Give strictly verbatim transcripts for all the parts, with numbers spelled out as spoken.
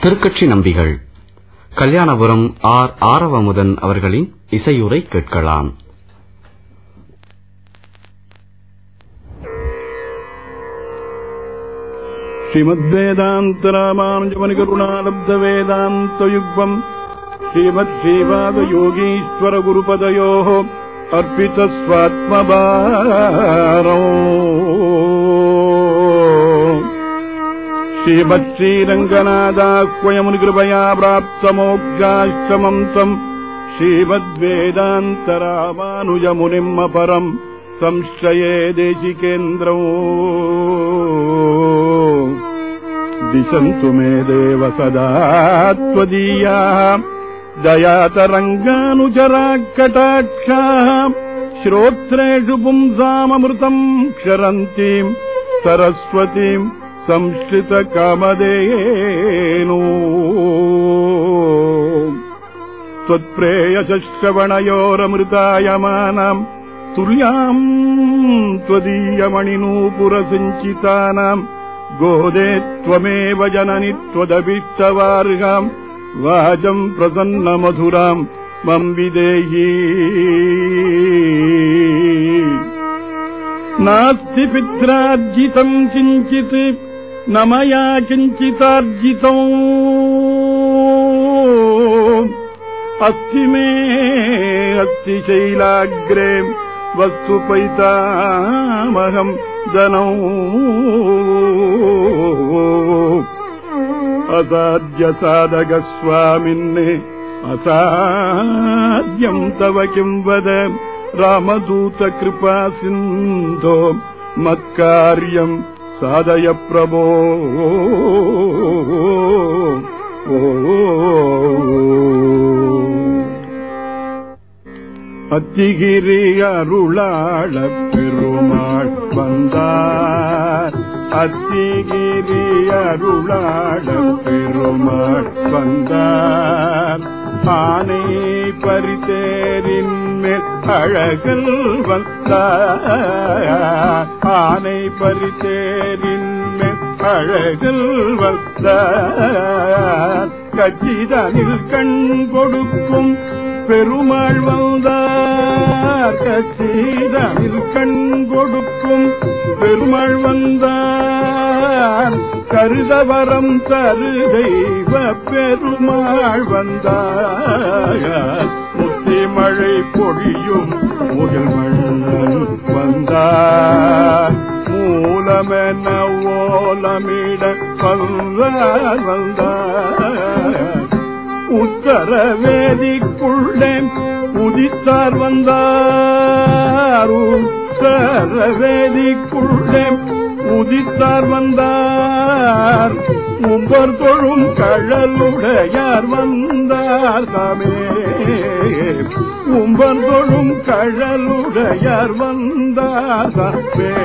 Thirukkachi Nambigal Kalyanapuram R Aravamudhan அவர்களின் இசையுரை கேட்கலாம். ஸ்ரீமத்வேதாந்த ராமானுஜமுனி கருணாலப்த வேதாந்த யுக்மம் ஸ்ரீமத் ஸ்ரீபாத யோகீஸ்வர குருபதயோः அர்ப்பித ஸ்வாத்மபாரோ ஸ்ரீமத் ஸ்ரீரங்கநாதாக்வயமுனி கிருபயா பிராப்த மோக்ஷாஷ்டமம் தம் ஸ்ரீமத்வேதாந்த ராமானுஜமுனிம் அபரம் संश्रये देशिकेन्द्रौ दिशन्तु मे देव सदा त्वदीयाः दयातरङ्गानुचराः कटाक्षाः श्रोत्रेषु पुंसाममृतम् क्षरन्तीम् सरस्वतीम् संश्रितकामधेनु त्वत्प्रेयसश्रवणयोरमृतायमानाम् तुल्याम् त्वदीयमणिनूपुरसञ्चितानाम् गोदे त्वमेव जननि त्वदभीष्टवार्हाम् वाचम् प्रसन्नमधुराम् मम विदेहि नास्ति पित्रार्जितम् किञ्चित् न मया किञ्चितार्जितम् अस्ति मे अस्ति शैलाग्रे वस्तु पैतामहम् धनौ असाध्य साधक स्वामिन्ने असाध्यम् तव किम् वद रामदूत कृपा सिन्धो मत्कार्यम् साधय प्रभो அத்திகிரி அருளாள பெருமாள் வந்தார் அத்திகிரி அருளாள பெருமாள் வந்தார் ஆனை பரிதேரின் மேல் அழகல் வந்தார் ஆனை பரிதேரின் மேல் அழகல் வந்தார் கச்சிதனில் கண் கொடுக்கும் பெருமாள் வந்தார் கச்சிதனில் கண் கொடுக்கும் பெருமாள் வந்தார் கருதவரம் தரு தெய்வ பெருமாள் வந்தார் முத்தி மழை பொழியும் முகில்மண் வந்தார் மூலமென ஓலமிட வந்தார் வந்தார் உத்தரவேதிக்குள்ளே உதித்தார் வந்தார் உத்தரவேதிக்குள்ளே உதித்தார் வந்தார் உம்பர் தொழும் கழலுடையார் வந்தார் தாமே உம்பர் தொழும் கழலுடையார் வந்தார் தாமே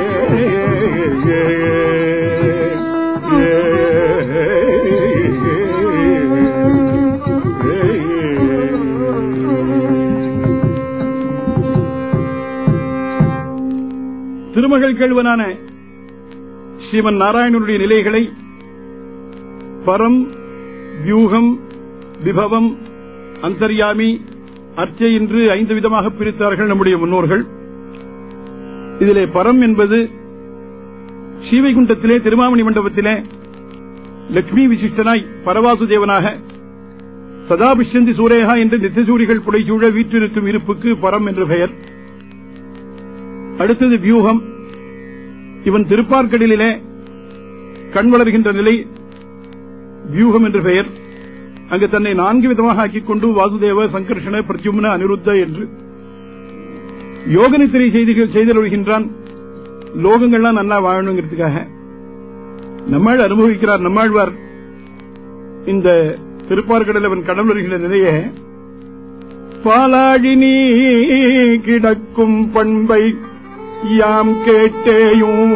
திருமகள் கேள்வனான ஸ்ரீமன் நாராயணனுடைய நிலைகளை பரம், வியூகம், விபவம், அந்தர்யாமி, அர்ச்சை என்று ஐந்து விதமாக பிரித்தார்கள் நம்முடைய முன்னோர்கள். இதிலே பரம் என்பது ஸ்ரீவைகுண்டத்திலே திருமாமணி மண்டபத்திலே லட்சுமி விசிஷ்டனாய் பரவாசுதேவனாக சதாபிஷந்தி சூரேகா என்று நித்தியசூரிகள் புடைசூழ வீற்றிருக்கும் இருப்புக்கு பரம் என்று பெயர். அடுத்தது வியூகம். இவன் திருப்பார்க்கடலிலே கண் வளர்கின்ற நிலை வியூகம் என்று பெயர். அங்கு தன்னை நான்கு விதமாக ஆக்கிக் கொண்டு வாசுதேவ, சங்கர்ஷண, பிரத்யும்ன, அனிருத்த என்று யோக நித்திரை செய்திகள் செய்தொழுகின்றான். லோகங்கள்லாம் நல்லா வாழணுங்கிறதுக்காக நம்மால் அனுபவிக்கிறார் நம்மாழ்வார். இந்த திருப்பார்க்கடல் அவன் கடல் வருகின்ற நிலையை பாலாழினி கிடக்கும் பண்பை யாம் கேட்டேயும்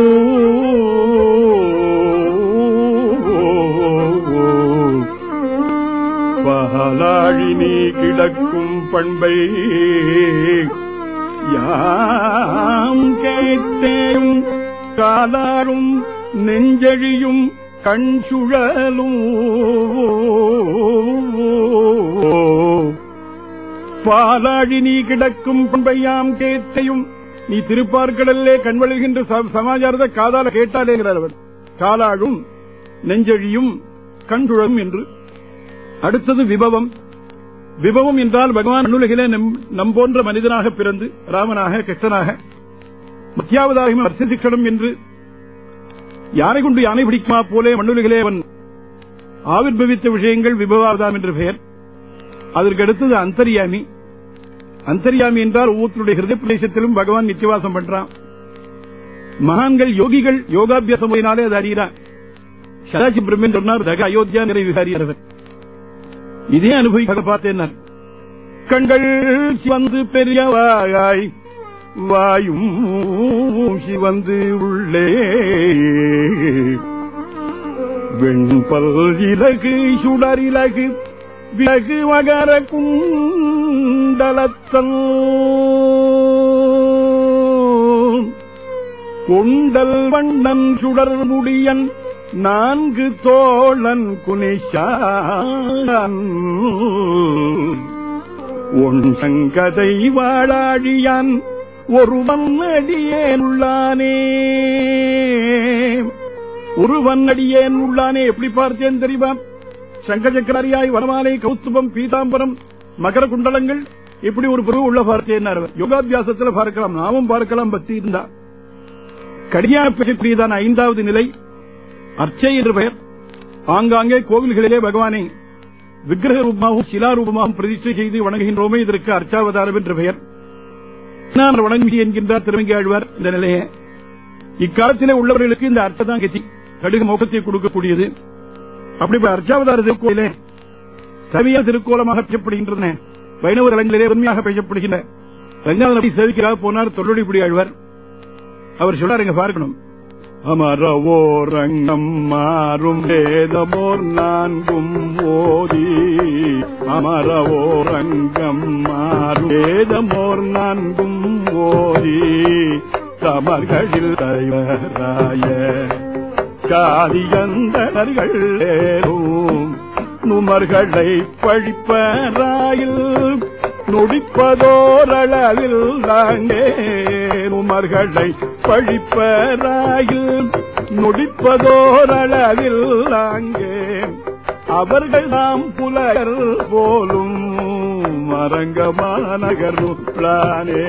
பாலாழினி கிடக்கும் பண்பை யாம் கேட்டேயும் காலாரும் நெஞ்சழியும் கண் சுழலும் பாலாழி நீ கிடக்கும் பண்பையாம் கேட்டையும் நீ திருப்பார்கடல்லே கண்வழுகின்ற சமாச்சாரத்தை காதால கேட்டாலேங்கிறார் அவர். காலாழும் நெஞ்சழியும் கண்சுழலும் என்று. அடுத்தது விபவம். விபவம் என்றால் பகவான் மண்ணுலகிலே நம் போன்ற மனிதனாக பிறந்து ராமனாக கிருஷ்ணனாக மத்தியாவதாகியும் அர்த்தசிக்ஷணம் என்று யானை கொண்டு யானை பிடிக்குமா போலே மண்ணுலகிலே அவன் ஆவிர்பவித்த விஷயங்கள் விபவாவதாம் என்று பெயர். அதற்கு அடுத்தது அந்தர்யாமி. அந்தர்யாமி என்றால் ஒவ்வொருத்தருடைய ஹிருதய பிரதேசத்திலும் பகவான் நித்தியவாசம் பண்றான். மகான்கள் யோகிகள் யோகாபியாசம் போயினாலே அது அறிகிறான். சதாசி பிரம்மன் சொன்னார் தக அயோத்தியா நிறை விசாரியவர். இதே அனுபவிக்க பார்த்தேன். கண்கள் சிவந்து பெரியவாய் வாயும் சிவந்து உள்ளே வெண்பல் இலகு சுடர் இலகு விலகு வகர குண்டலத்தன் கொண்டல் வண்ணன் சுடர் முடியன் நான்கு தோழன் குனிஷான் ஒன் சங்கதை வாழாழியான் ஒருவன் அடியேன் உள்ளானே. ஒருவன் அடியேன் உள்ளானே எப்படி பார்த்தேன் தெரியுமா? சங்க சக்கராரியாய் வனமாலை கௌஸ்துபம் பீதாம்பரம் மகர குண்டலங்கள் இப்படி ஒரு பொருள் உள்ள பார்த்தேன். யோகாபியாசத்தில் பார்க்கலாம், நாமும் பார்க்கலாம் பக்தி இருந்தா. கடியாப்பிரியதான் ஐந்தாவது நிலை அர்ச்சை என்று பெயர். ஆங்காங்கே கோவில்களிலே பகவானை விக்கிரக ரூபமாகவும் சிலாரூபமாகவும் பிரதிஷ்டை செய்து வணங்குகின்றோமே, இதற்கு அர்ச்சாவதாரம் என்று பெயர். வணங்கி என்கின்றார் திருமங்கி ஆழ்வார். இந்த நிலையை இக்காலத்திலே உள்ளவர்களுக்கு இந்த அர்த்தம் தான் கத்தி கடுகு மோகத்தை கொடுக்கக்கூடியது. அப்படி அர்ச்சாவதார திருக்கோயிலே தவிய திருக்கோலமாக பேசப்படுகின்றன. வைணவ தலங்களிலே உண்மையாக பேசப்படுகின்ற ரங்கநாதனை சேவிக்கிறார் போனார் தொல்லுடிப்புடி ஆழ்வார். அவர் சொல்றார், இங்க பார்க்கணும், அமரவோ ரங்கம் மாறும் வேதமோர் நான்கும் ஓதி அமரவோ ரங்கம் மாறும் வேதமோர் நான்கும் ஓதி கமர்களில் தலைவராய காதியந்தர்கள் ஏறும் நுமர்களை பழிப்பராயில் நொடிப்பதோரளவில் தாங்கே நுமர்களை பழிப்பராயில் நொடிப்பதோரளவில் தாங்கே அவர்கள் நாம் புலகர் போலும் அரங்கமாநகருளானே.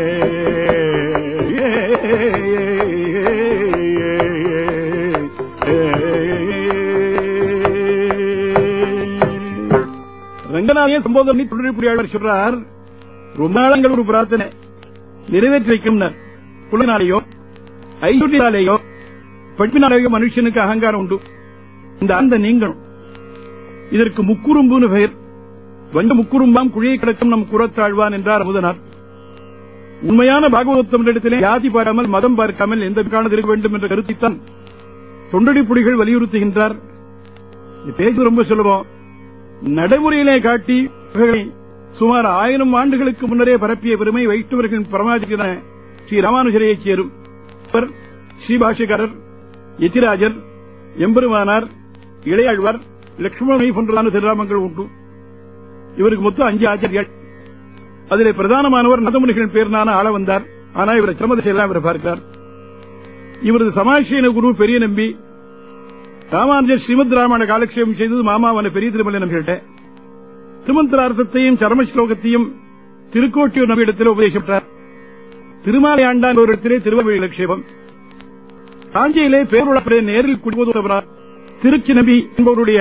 ரங்கநாதே சம்போதனை தொழில்புரியாளர் சொல்றார், ரொம்ப நாளங்கள் ஒரு பிரார்த்தனை நிறைவேற்றி வைக்கும். குலனாலேயோ ஐஸ்வர்யாலேயோ பட்பினாலேயோ மனுஷனுக்கு அகங்காரம் உண்டு. இந்த அந்த நீங்களும் இதற்கு முக்குறும்புன்னு பெயர். வந்த முக்குறும்பாம் குழியை கிடக்கும் நம் குரத்தாழ்வான் என்றார் அமுதனார். உண்மையான பாகவதத்திலே ஜாதி பாராமல் மதம் பார்க்காமல் எந்த காரணம் இருக்க வேண்டும் என்ற கருத்தைத்தான் தொண்டடி புலிகள் வலியுறுத்துகின்றார். பேச ரொம்ப சுலபம், நடைமுறையிலே காட்டி சுமார் ஆயிரம் ஆண்டுகளுக்கு முன்னரே பரப்பிய பெருமை வைஷ்ணவர்களின் பரமாதிகார ஸ்ரீ ராமானுஜரையை சேரும். ஸ்ரீபாஷிகாரர், யதிராஜர், எம்பெருமானார், இளையாழ்வார், லட்சுமணனை போன்றதான திருநாமங்கள் உண்டு. இவருக்கு மொத்தம் அஞ்சு ஆச்சாரியாள். அதிலே பிரதானமானவர் நதமுனிகளின் பேர்னான ஆள வந்தார். ஆனா இவரை சிரமத்தை எல்லாம் இவர் பார்க்கிறார். இவரது சமாட்சியன குரு பெரிய நம்பி ராமானுஜர் ஸ்ரீமத் ராமாயண காலக்ஷேபம் செய்தது மாமாவான பெரிய திருமலை நம்பிகிட்ட. திருமந்திரார்த்தத்தையும் சரம ஸ்லோகத்தையும் திருக்கோட்டியூர் நம்பியிடத்தில் உபதேசித்தார். திருமாலை ஆண்டான் ஒரு இடத்திலே திருவள்ளுவர் லட்சேபம். காஞ்சியிலே பேருளப்படை நேரில் குடிபோதுவரார் திருச்சி நம்பி என்பவருடைய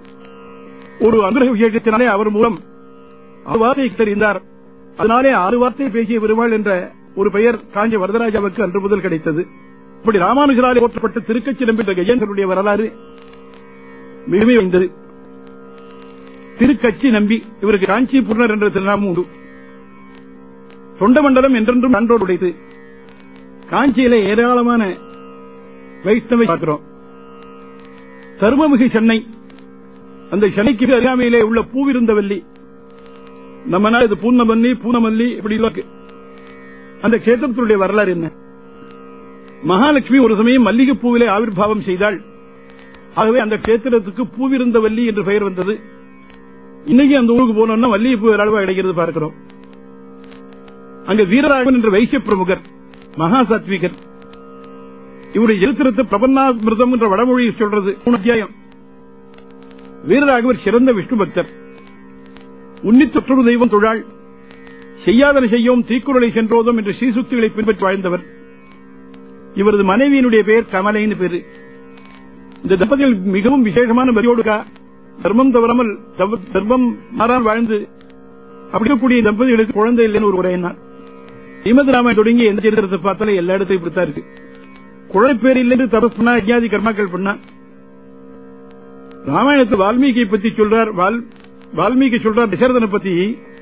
ஒரு அனுகிரக விசேஷத்தினாலே அவர் மூலம் ஆறு வார்த்தை தெரிந்தார். அதனாலே ஆறு வார்த்தை பேசிய பெருமாள் என்ற ஒரு பெயர் காஞ்சி வரதராஜாவுக்கு அன்று முதல் கிடைத்தது. இப்படி ராமானுஜராலே போற்றப்பட்ட திருக்கச்சி நம்பி என்ற கையன்களுடைய வரலாறு மிகமே வந்தது. திருக்கச்சி நம்பி இவருக்கு காஞ்சி பூர்ணர் என்ற திருநாமம் உண்டு. தொண்டமண்டலம் என்றென்றும் நன்றோடு உடைத்து காஞ்சியிலே ஏராளமான வைஷ்ணவை பார்க்கிறோம். சர்வமிகு சென்னை, அந்த சென்னைக்கு அருகாமையிலே உள்ள பூவிருந்தவல்லி, நம்ம நாள் இது பூர்ணமல்லி பூனமல்லி இப்படி இருக்கு. அந்த கேத்திரத்தினுடைய வரலாறு என்ன? மகாலட்சுமி ஒரு சமயம் மல்லிகை பூவிலே ஆவிர்வாவம் செய்தால் ஆகவே அந்த கஷேத்திரத்துக்கு பூவிருந்த வள்ளி என்று பெயர் வந்தது. இன்னைக்கு அந்த ஊருக்கு போனோம்னா வள்ளியப்பூ அளவா கிடைக்கிறது பார்க்கிறோம். அங்க வீரராகவன் என்ற வைசிய பிரமுகர், மகா சாத்விகர். இவருடைய சரித்திரத்தை பிரபன்னாமிர்தம் என்ற வடமொழி சொல்றது மூணு அத்தியாயம். வீரராகவர் சிறந்த விஷ்ணு பக்தர், உன்னித்தொற்றொரு தெய்வம் தொழாள், செய்யாதன செய்யோம் தீக்குறளை சென்றோதும் என்ற ஸ்ரீசுக்திகளை பின்பற்றி வாழ்ந்தவர். இவரது மனைவியினுடைய பெயர் கமலைன்னு பேரு. இந்த தம்பதிகள் மிகவும் விசேஷமான பரியோடுகா, தர்மம் தவறாமல் தர்மம் மாறாமல் வாழ்ந்து அப்படிக்கூடிய தம்பதிகளுக்கு குழந்தை இல்லைன்னு ஒரு உரையினார். ஸ்ரீமத் ராமாயணம் தொடங்கி எந்த சரித்திரத்தை பார்த்தாலும் எல்லா இடத்தையும் இப்படித்தான் இருக்கு. குழந்தை பேர் இல்லை என்று தபஸ் பண்ணா, அஜ்ஞாதி கர்மாக்கள் பண்ணா. ராமாயணத்தை வால்மீகியை பத்தி சொல்றார். வால்மீகி சொல்றார் தசரதனை பத்தி,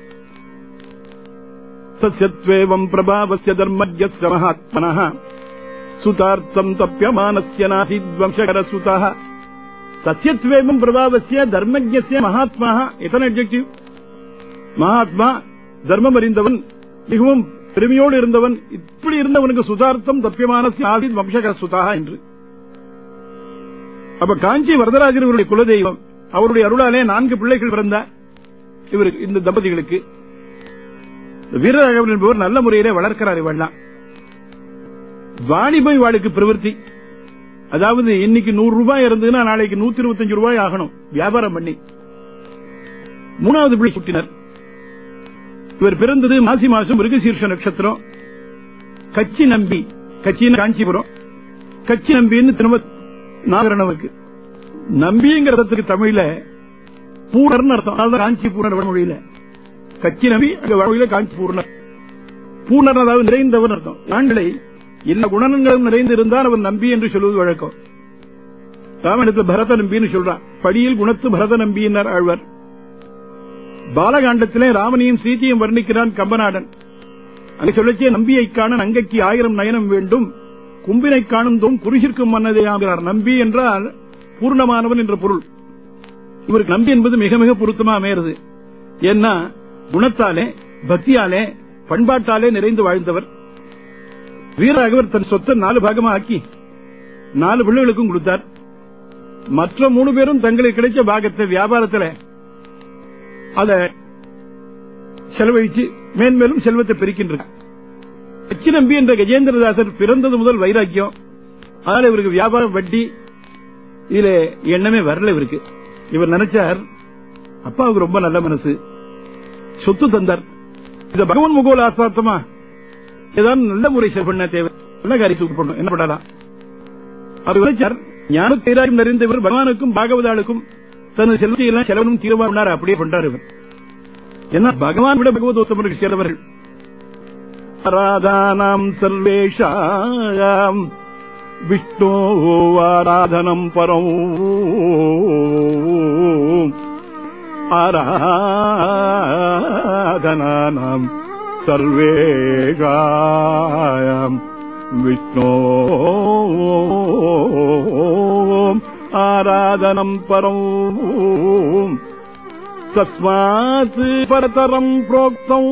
சத்யத்வேவம் பிரபாவஸ்ய தர்மஜ்யஸ்ய மகாத்மனஹ சுதார்த்தம் தப்யமானஸ்ய நாசித் வம்சகர சுதஹ. சத்யத்வேவம் பிரபாவஸ்ய தர்மஜ்யஸ்ய மகாத்மனஹ. எத்தனை அட்ஜெக்டிவ்! மகாத்மா, தர்மம் அறிந்தவன், மிகவும் பெருமையோடு இருந்தவன். இப்படி இருந்தவனுக்கு சுதார்த்தம் தப்யமானஸ்ய நாசித் வம்சகர சுதஹ என்று. அப்ப காஞ்சி வரதராஜர் இவருடைய குலதெய்வம். அவருடைய அருளாலே நான்கு பிள்ளைகள் பிறந்த இவருக்கு, இந்த தம்பதிகளுக்கு. வீரராகவன் என்பவர் நல்ல முறையிலே வளர்க்கிறார். இவெல்லாம் வாணிபை வாளுக்கு பிரவர்த்தி. அதாவது இன்னைக்கு நூறு ரூபாய் இருந்ததுன்னா நாளைக்கு நூத்தி இருபத்தஞ்சு ரூபாய் ஆகணும் வியாபாரம் பண்ணி. மூணாவது பிள்ளை குட்டினர். இவர் பிறந்தது மாசி மாசம் மிருகசீர்ஷ நட்சத்திரம். கச்சி நம்பி, கட்சின்னு காஞ்சிபுரம், கச்சி நம்பின்னு திரும்ப நாகரணவுக்கு. நம்பிங்கிறதுக்கு தமிழ்ல பூர்ணர்னு அர்த்தம். அதாவது காஞ்சி பூர்ணர் வடமொழியில கச்சி நம்பி, அங்க வடமொழியில காஞ்சி பூர்ணர். பூர்ணர் அதாவது நிறைந்தவர் அர்த்தம். ஆண்களை எல்லா குணங்களும் நிறைந்து இருந்தால் அவன் நம்பி என்று சொல்வது வழக்கம். ராமாயணத்தில் பரத நம்பின்னு சொல்றான். படியில் குணத்து பரத நம்பியினர் ஆழ்வார். பாலகாண்டத்திலே ராமனையும் சீதையும் வர்ணிக்கிறான் கம்பநாடன். அங்கே சொல்லச்சே நம்பியை காண அங்கைக்கு ஆயிரம் நயனம் வேண்டும், கும்பினை காணும் தோம் குருசிற்கும் மன்னதே ஆகிறார். நம்பி என்றால் பூர்ணமானவன் என்ற பொருள். இவருக்கு நம்பி என்பது மிக மிக பொருத்தமா அமைகிறது. ஏன்னா குணத்தாலே, பக்தியாலே, பண்பாட்டாலே நிறைந்து வாழ்ந்தவர். வீரராகவர் தன் சொத்தை நாலு பாகமா ஆக்கி நாலு பிள்ளைகளுக்கும் கொடுத்தார். மற்ற மூணு பேரும் தங்களுக்கு கிடைச்ச பாகத்தை வியாபாரத்தில் அத செலவழிச்சு மேன்மேலும் செல்வத்தை பெருக்கின்றார். கச்சி நம்பி என்ற கஜேந்திரதாசர் பிறந்தது முதல் வைராக்கியம். அதனால இவருக்கு வியாபாரம், வட்டி இதுல எண்ணமே வரல இவருக்கு. இவர் நினைச்சார், அப்பாவுக்கு ரொம்ப நல்ல மனசு, சொத்து தந்தார், இந்த பகவான் முகோல் ஆசார்த்தமா ஏதாவது நல்ல முறை செல் பண்ண தேவை, நல்ல காரியத்துக்கு பண்ணும், என்ன பண்ணலாம். அவர் நினைச்சார், ஞான தைராயம் நிறைந்தவர் பகவானுக்கும் பாகவதாளுக்கும் தனது செல்வத்தை எல்லாம் செலவனும் தீர்மானார். அப்படியே பண்றார் இவர். ஏன்னா பகவான் விட பகவதோத்தமருக்கு சேர்ந்தவர்கள். ஆராதானாம் சர்வேஷாம் விஷ்ணோ ஆராதனம் பரம் ஆராதனானாம் சர்வேஷாம் விஷ்ணோ ஆராதனம் பரம் தஸ்மாத் பரதரம் ப்ரோக்தம்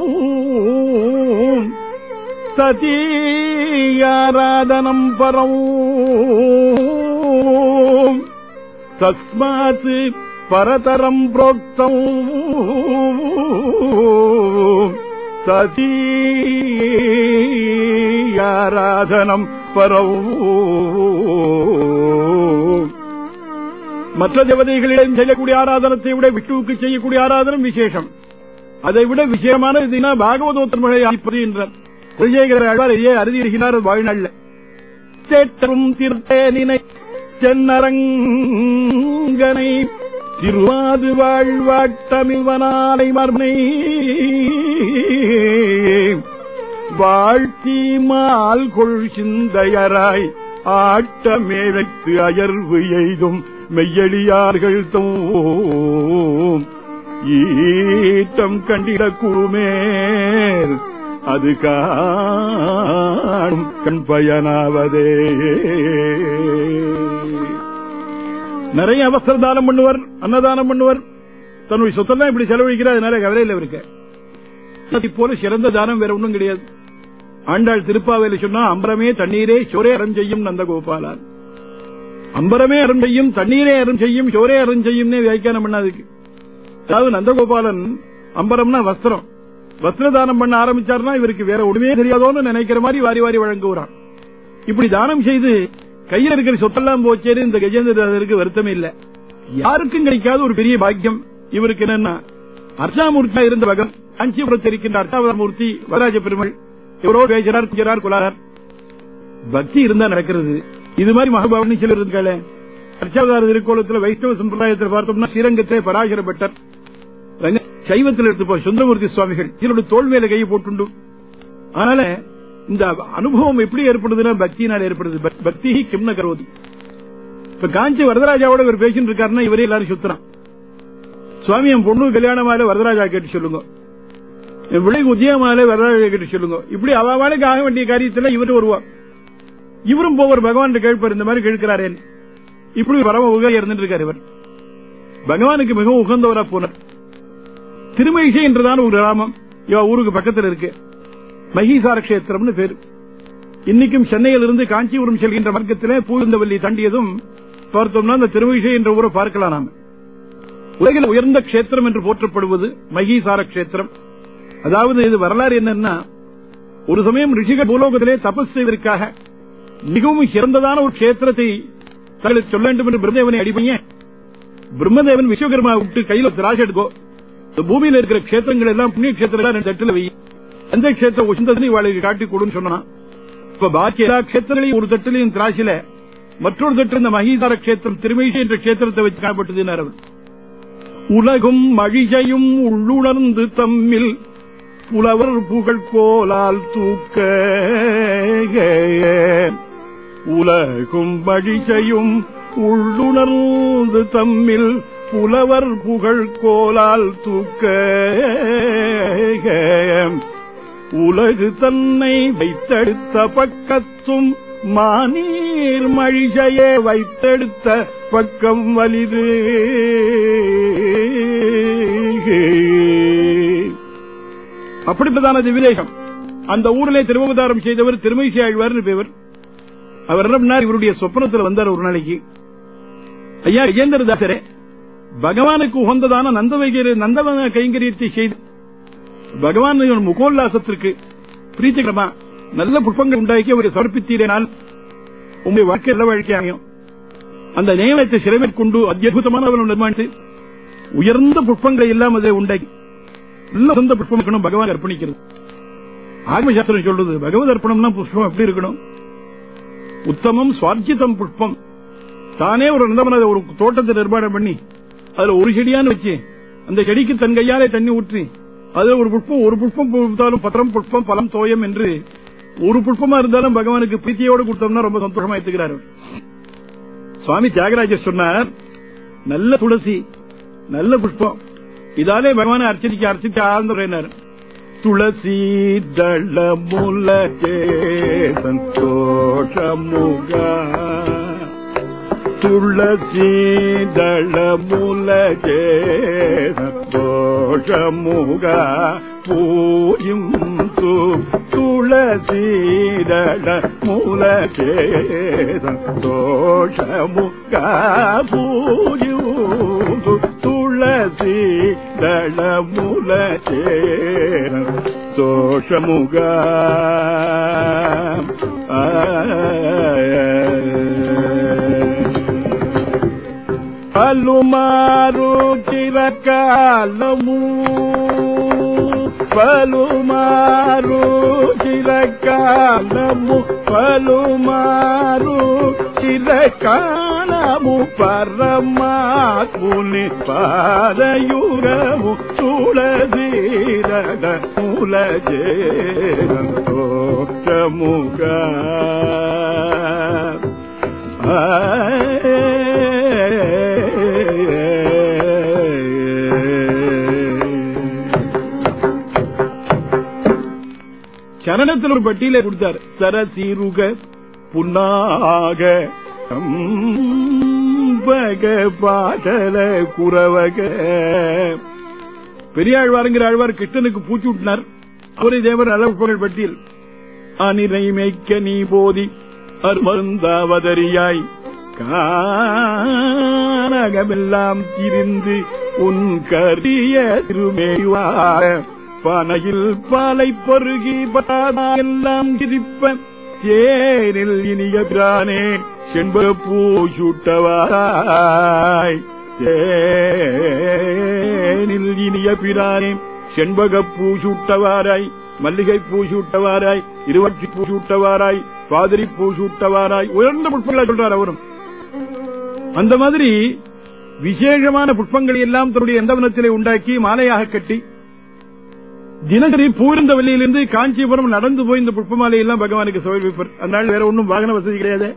சதி ஆராதனம் பரம் தஸ்மாத் பரதரம் ப்ரோக்தம் சதி ஆராதனம் பரம். மற்ற தேவதைகளிடம் செய்யக்கூடிய ஆராதனத்தை விட விஷ்ணுவுக்கு செய்யக்கூடிய ஆராதனம் விசேஷம். அதை விட விசேஷமான பாகவதோத்தமர்களை அளிப்பது என்றார். விஜயகர ஆழ்வார் இதையே அறுதியிருக்கிறார் வாழ்நாள். சேட்டரும் திருத்தேனினை சென்னரங்கனை திருவாது வாழ்வாட்டமில்வனாலை மர்மை வாழ்த்தி மால் கொள் சிந்தையராய் ஆட்டமே வைத்து அயர்வு எய்தும் மெய்யடியார்கள் தோம் ஈட்டம் கண்டிடக் கூமேல் அது காணும் கண் பயனாவதே. நிறைய அவசர தானம் பண்ணுவார், அன்னதானம் பண்ணுவார், தன்னுடைய சொத்தெல்லாம் இப்படி செலவழிக்கிறார். நிறைய கவலையில் இருக்கு. போல சிறந்த தானம் வேற ஒன்றும் கிடையாது. ஆண்டாள் திருப்பாவையில் சொன்னா, அம்பரமே தண்ணீரே சோரே அறம் செய்யும் நந்தகோபாலான். அம்பரமே அரும் செய்யும், தண்ணீரே அரும் செய்யும், சோரே அரும் செய்யும் வியாக்கியானம் பண்ணாதுக்கு. அதாவது நந்தகோபாலன் அம்பரம்னா வஸ்திரம், வஸ்திர தானம் பண்ண ஆரம்பிச்சார்னா இவருக்கு வேற ஒண்ணுமே தெரியாதோன்னு நினைக்கிற மாதிரி வாரி வாரி வழங்குவான். இப்படி தானம் செய்து கையில் இருக்கிற சொத்தெல்லாம் போச்சேன்னு இந்த கஜேந்திரதாசருக்கு வருத்தமே இல்ல. யாருக்கும் கிடைக்காத ஒரு பெரிய பாக்கியம் இவருக்கு. என்னன்னா அர்ச்சாமூர்த்தியா இருந்த பகவான் காஞ்சிபுரத்தில் இருக்கின்ற அர்ச்சாவதாமூர்த்தி வரராஜ பெருமாள் எவரோ பேசுறார், குஜரார், குலாரார். பக்தி இருந்தா நடக்கிறது. இது மாதிரி மகாபாவனி சிலர் இருக்காளே. அர்ச்சாவதார திருக்கோலத்தில் வைஷ்ணவ சம்பிரதாயத்தில் பார்த்தோம்னா ஸ்ரீரங்கத்திலே பராசர பட்டர், சைவத்தில் எடுத்துப்போ சுந்தரமூர்த்தி சுவாமிகள் இதனோட தோல் மேல கையை போட்டுண்டு. அதனால இந்த அனுபவம் எப்படி ஏற்படுதுன்னா பக்தியினால் ஏற்படுது. பக்தி கிம்ன கரோதி. இப்ப காஞ்சி வரதராஜாவோட இவர் பேசிட்டு இருக்காருன்னா இவரே எல்லாரும் சுத்துறான். சுவாமி என் பொண்ணு கல்யாணமால வரதராஜா கேட்டு சொல்லுங்க, என் பிள்ளைக்கு உத்தியமால வரதராஜா கேட்டு சொல்லுங்க. இப்படி அவளுக்கு ஆக வேண்டிய காரியத்தில் இவரு வருவா. இவரும் போவர் பகவான் கேட்பார், இந்த மாதிரி கேட்கிறாரே. இப்படி பரம உகை இருந்துட்டு இருக்கார் இவர். பகவானுக்கு மிகவும் உகந்தவரா போனார். திருமயிசை என்றுதான் ஒரு கிராமம் இவ ஊருக்கு பக்கத்தில் இருக்கு. மகீசார கஷேத்திரம்னு பேரு. இன்னைக்கும் சென்னையிலிருந்து காஞ்சிபுரம் செல்கின்ற மார்க்கத்திலே பூந்தவல்லி தாண்டியதும் பார்த்தோம்னா அந்த திருமயிசை என்ற ஊரை பார்க்கலாம். நாம உலகில் உயர்ந்த கஷேத்திரம் என்று போற்றப்படுவது மகீசார கஷேத்திரம். அதாவது இது வரலாறு என்னன்னா, ஒரு சமயம் ரிஷிகள் பூலோகத்திலே தபஸ் செய்வதற்காக மிகவும் சிறந்ததான ஒரு கஷேத்திரத்தை தங்களுக்கு சொல்ல வேண்டும் என்று பிரம்மதேவனை அடிப்பைய பிரம்மதேவன் விஸ்வகர்மா விட்டு கையில திராட்சை எடுக்கோ, பூமியில் இருக்கிற கஷேத்திரங்கள் எல்லாம் புண்ணிய கஷேத்திரங்கள் தட்டில் வை, எந்த கஷேத்திரம் உஷ்ணத்தை வாழ்க்கை காட்டி கொடுன்னு சொன்னா. இப்ப பாக்கி எல்லா கஷேத்திரங்களையும் ஒரு தட்டிலையும் திராட்சையில மற்றொரு தட்டு இந்த மகீசார கஷேத்திரம் திருமயிசை என்ற கஷேத்திரத்தை வச்சு காணப்பட்டது. உலகும் மழிசையும் உள்ளுணர்ந்து தம்மில் புலவர் புகழ் கோலால் தூக்க, உலகும் மழிசையும் உள்ளுணர்ந்து தம்மில் புலவர் புகழ் கோலால் தூக்க, உலகு தன்னை வைத்தெடுத்த பக்கத்தும் மானீர் மழிசையே வைத்தெடுத்த பக்கம் வலிது. அப்படிப்பட்டதான விவேகம். அந்த ஊரிலே திருவவதாரம் செய்தவர் திருமயிசை ஆழ்வார் பேவர். அவர் என்ன, இவருடைய சொப்பனத்தில் வந்தார் ஒரு நாளைக்கு. ஐயா கஜேந்திரதாசரே, பகவானுக்கு உகந்ததான நந்தவைகிற நந்தவன கைங்கரியத்தை செய்து பகவான் முகோல்லாசத்திற்கு பிரீத்திகரமா நல்ல புஷ்பங்கள் உண்டாக்கி அவரை சமர்ப்பித்தீரனால் உங்களுடைய வாழ்க்கை நல்ல வாழ்க்கையாகும். அந்த நியமத்தை சிறைமேற்கொண்டு அத்தியுதமான நிர்மாணித்து உயர்ந்த புஷ்பங்களை எல்லாம் அதை உண்டாக்கி நல்ல சொந்த புஷ்பம் இருக்கணும் பகவான் அர்ப்பணிக்கிறது. ஆகம சாஸ்திரம் சொல்றது பகவத் அர்ப்பணம்னா புஷ்பம் எப்படி இருக்கணும்? உத்தமம் சுவார்ஜிதம் புஷ்பம். தானே ஒரு நந்தவன ஒரு தோட்டத்தை நிர்மாணம் பண்ணி அதுல ஒரு செடியான்னு வச்சு அந்த செடிக்கு தன் கையாலே தண்ணி ஊற்றி அதுல ஒரு புஷ்பம் ஒரு புஷ்பம் கொடுத்தாலும் பத்திரம் புஷ்பம் பலம் தோயம் என்று ஒரு புஷ்பமா இருந்தாலும் பகவானுக்கு பிரீத்தியோடு கொடுத்தோம்னா ரொம்ப சந்தோஷமா எடுத்துக்கிறார். சுவாமி தியாகராஜர் சொன்னார், நல்ல துளசி நல்ல புஷ்பம் இதாலே பகவானை அர்ச்சனிக்க அர்ச்சிக்க ஆழ்ந்தார். துளசி தள முலகே சந்தோஷமுகா, துளசி தள முலகே சந்தோஷமுகா பூயும் து துளசி தள முலகே சந்தோஷமுகா பூயும் துளசி தள முலகே சந்தோஷமுகா. పలుమారు చిరకాలము పలుమారు చిరకాలము పలుమారు చిరకాలము పరమాత్ముని పాదయుగము తులసీరడ ములజేరంతోషముగా. சரணத்தில் ஒரு பட்டியலை கொடுத்தார். சரசீருக புன்னாக பாடல குறவக. பெரியாழ்வாருங்கிற ஆழ்வார் கிருஷ்ணனுக்கு பூச்சி விட்டினார். அவரை தேவர் அளவுகள் பட்டியல். அனிரை மேய்க்க நீ போதி அருமருந்தாவதரியாய் கானகமெல்லாம் திரிந்து உன் கரிய திருமேவார பனையில் பாலை பருகி எல்லாம் திரிப்ப சேரில் இனிய பிரானே செண்பக பூசூட்டவாய் சேனில் இனிய பிரானே செண்பக பூசூட்டவாராய் மல்லிகை பூசூட்டவாராய் இருவற்றி பூசூட்டவாராய் பாதிரி பூசூட்டவாராய் உயர்ந்த புஷ்பங்களை சொல்றார் அவரும். அந்த மாதிரி விசேஷமான புஷ்பங்களை எல்லாம் தன்னுடைய எந்தவனத்திலே உண்டாக்கி மாலையாக கட்டி தினசரி பூர்ந்த வெளியிலிருந்து காஞ்சிபுரம் நடந்து போய் இந்த புஷ்ப மாலை எல்லாம் பகவானுக்கு சமர்ப்பிப்பார். அதனால வேற ஒன்றும் வாகன வசதி கிடையாது.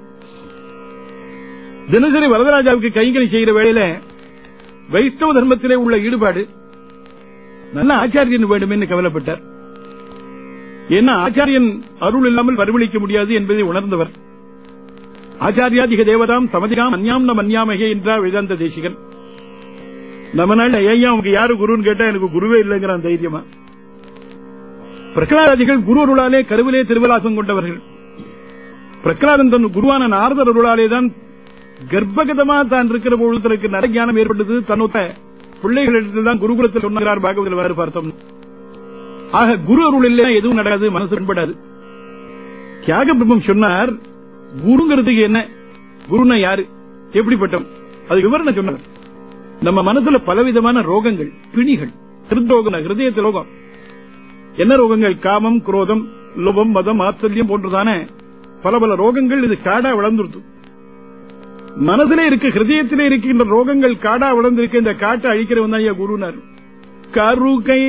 தினசரி வரதராஜாவுக்கு கைங்கறி செய்கிற வேளையில வைஷ்ணவ தர்மத்திலே உள்ள ஈடுபாடு நல்ல ஆச்சாரியன் வேண்டும் என்று கவலைப்பட்டார். ஏன்னா ஆச்சாரியன் அருள் இல்லாமல் வரவழிக்க முடியாது என்பதை உணர்ந்தவர். ஆச்சாரியாதிக தேவதாம் சமதிகாம் அந்யாம் நம் அந்யாமகே என்றார் வேதாந்த தேசிகன். நம்ம நாள் ஐயா உங்க யாரு குருன்னு கேட்டா எனக்கு குருவே இல்லைங்கிறான் தைரியமா. பிரகலாதிகள் குரு அருளாலே கருவிலே திருவிலாசம் கொண்டவர்கள். பிரகலாதன் தன் குருவான நாரதர் அருளாலே தான் கர்ப்பகதமா தான் இருக்கிற பொழுது தனக்கு நரஞானம் ஏற்பட்டது. தன்னொத்த பிள்ளைகளிடத்தில் தான் குருகுலத்தில் சொன்னார் பாகவதில் வேறு பார்த்தோம். ஆக குரு அருள் இல்ல எதுவும் நடக்காது, மனசு பண்படாது. தியாக பிரம்மம் சொன்னார் குருங்கிறதுக்கு என்ன, குருனா யாரு, எப்படிப்பட்டோம், அது விவரணம் சொன்னார். நம்ம மனசுல பலவிதமான ரோகங்கள், பிணிகள், ஹிருத்ரோகம், ஹிருதயத்து ரோகம். என்ன ரோகங்கள்? காமம், குரோதம், லோபம், மதம், ஆச்சரியம் போன்றதான பல பல ரோகங்கள். இது காடா வளர்ந்துருது. மனதிலே இருக்க ஹிருதயத்திலே இருக்கின்ற ரோகங்கள் காடா வளர்ந்திருக்க இந்த காட்டை அழிக்கிறவன் தான் ஐயா குருனார். கருகை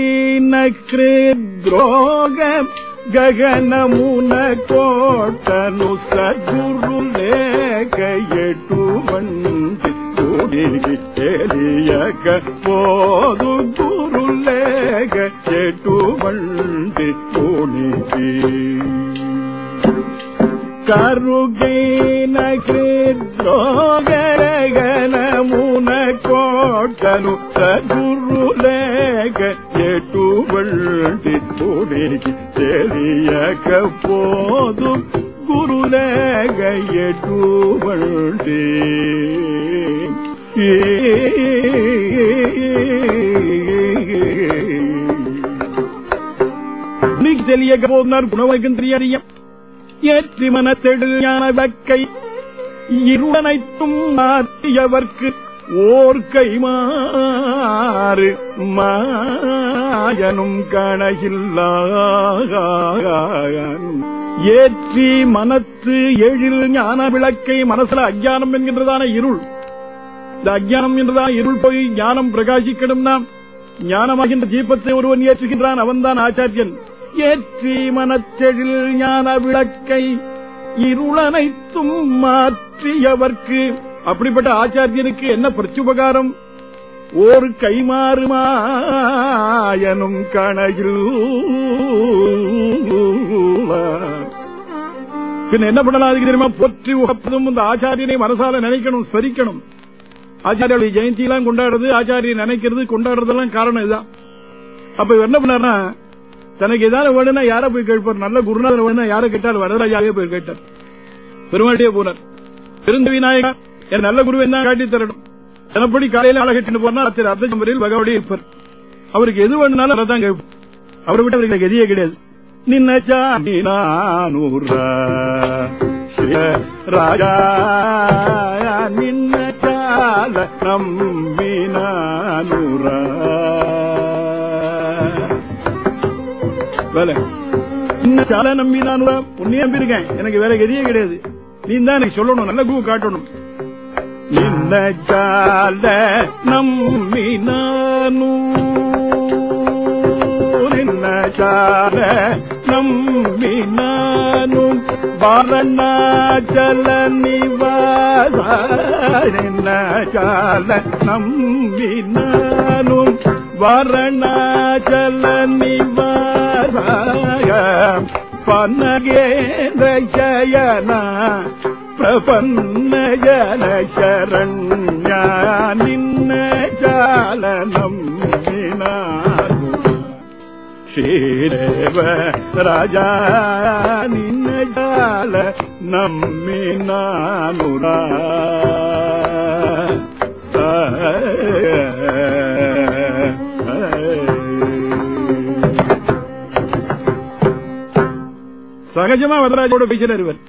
நக்ரோக ಗಗನಮುನ ಕೋಟನು ಸದ್ಗುರು ಲೇಖೆಯಟು ಬಂದಿ ಕೂಡಿಗೆ ಎಲಿಯಕ ಪೋದು ಗುರು ಲೇಖೆಯಟು ಬಂದಿ ಕೂಡಿಗೆ ಕರುಗೇನ ಗಗನಮುನ ಕೋಟನು ಸದ್ಗುರು ಲೇಖೆಯಟು ಬಂದಿ ಕೂಡಿಗೆ తెలియక పోదు గురులేగెటువంటి నీకు తెలియకపోతున్నారు గుణవైకం తెలియరియం ஏற்றி மனத்தெடு ஞான வக்கை இருளனைத்தும் மாற்றியவர்க்கு ஓர் கைமாறு மாயனும் கணகில்லான் ஏற்றி மனத்து எழில் ஞான விளக்கை. மனசுல அஜ்ஞானம் என்கின்றதான இருள், இந்த அஜ்ஞானம் என்றதான இருள் போய் ஞானம் பிரகாசிக்கணும்னா ஞானமாகின்ற தீபத்தை ஒருவன் ஏற்றுகின்றான், அவன்தான் ஆச்சாரியன். ஏற்றி மனத்தெழில் ஞான விளக்கை இருளனைத்தும் மாற்றியவர்க்கு, அப்படிப்பட்ட ஆச்சாரியனுக்கு என்ன பிரச்சுபகாரம்? ஒரு கைமாறுமாயனும் கணையில் பின்ன என்ன பண்ணலாம் தெரியுமா? போற்றி உகப்பதும் இந்த ஆச்சாரியனை மனசால நினைக்கணும், ஸ்மரிக்கணும். ஆச்சாரிய ஜெயந்தி எல்லாம் கொண்டாடுறது, ஆச்சாரியன் நினைக்கிறது, கொண்டாடுறதெல்லாம் காரணம் இதுதான். அப்ப என்ன பண்ணார்னா, தனக்கு ஏதாவது வேணும்னா யார போய் கேட்பார்? நல்ல குருநாதர் வேணும்னா யார கேட்டார்? வரதராஜாவே போய் கேட்டார். பெருமாட்டியே போனார். பெருந்த விநாயகா என் நல்ல குரு என்ன காட்டி தரணும். தினப்படி காலையில ஆளை கட்டிட்டு போனா அர்த்த சம்பரியில் பகவானே இருப்பார். அவருக்கு எது வேணும்னாலும் அதை தான் கேட்போம். அவரை விட்டு அவருக்கு எதியே கிடையாது. நின்னச்சா ராஜா நின்னச்சால நம்பினானூரா சால நம்பினானூரா உன்னை நம்பியிருக்கேன், எனக்கு வேற எதியே கிடையாது. நீ தான் எனக்கு சொல்லணும், நல்ல குரு காட்டணும். நின்ன சால நம்பினானூ நின்ன சால நம்பினானும் வாரணாச்சல நிவாச நின்ன சால நம்பினானும் வாரணாச்சல நிவாச பன்னகேந்திர ஜயனா பிரபன்ன ஜன சரண்ய நின்ன ஜால நம்பினானு ஸ்ரீதேவ ராஜா நின்ன ஜால நம்மி நானுரா சகஜமா வரராஜோட பேசுறார் இவர்.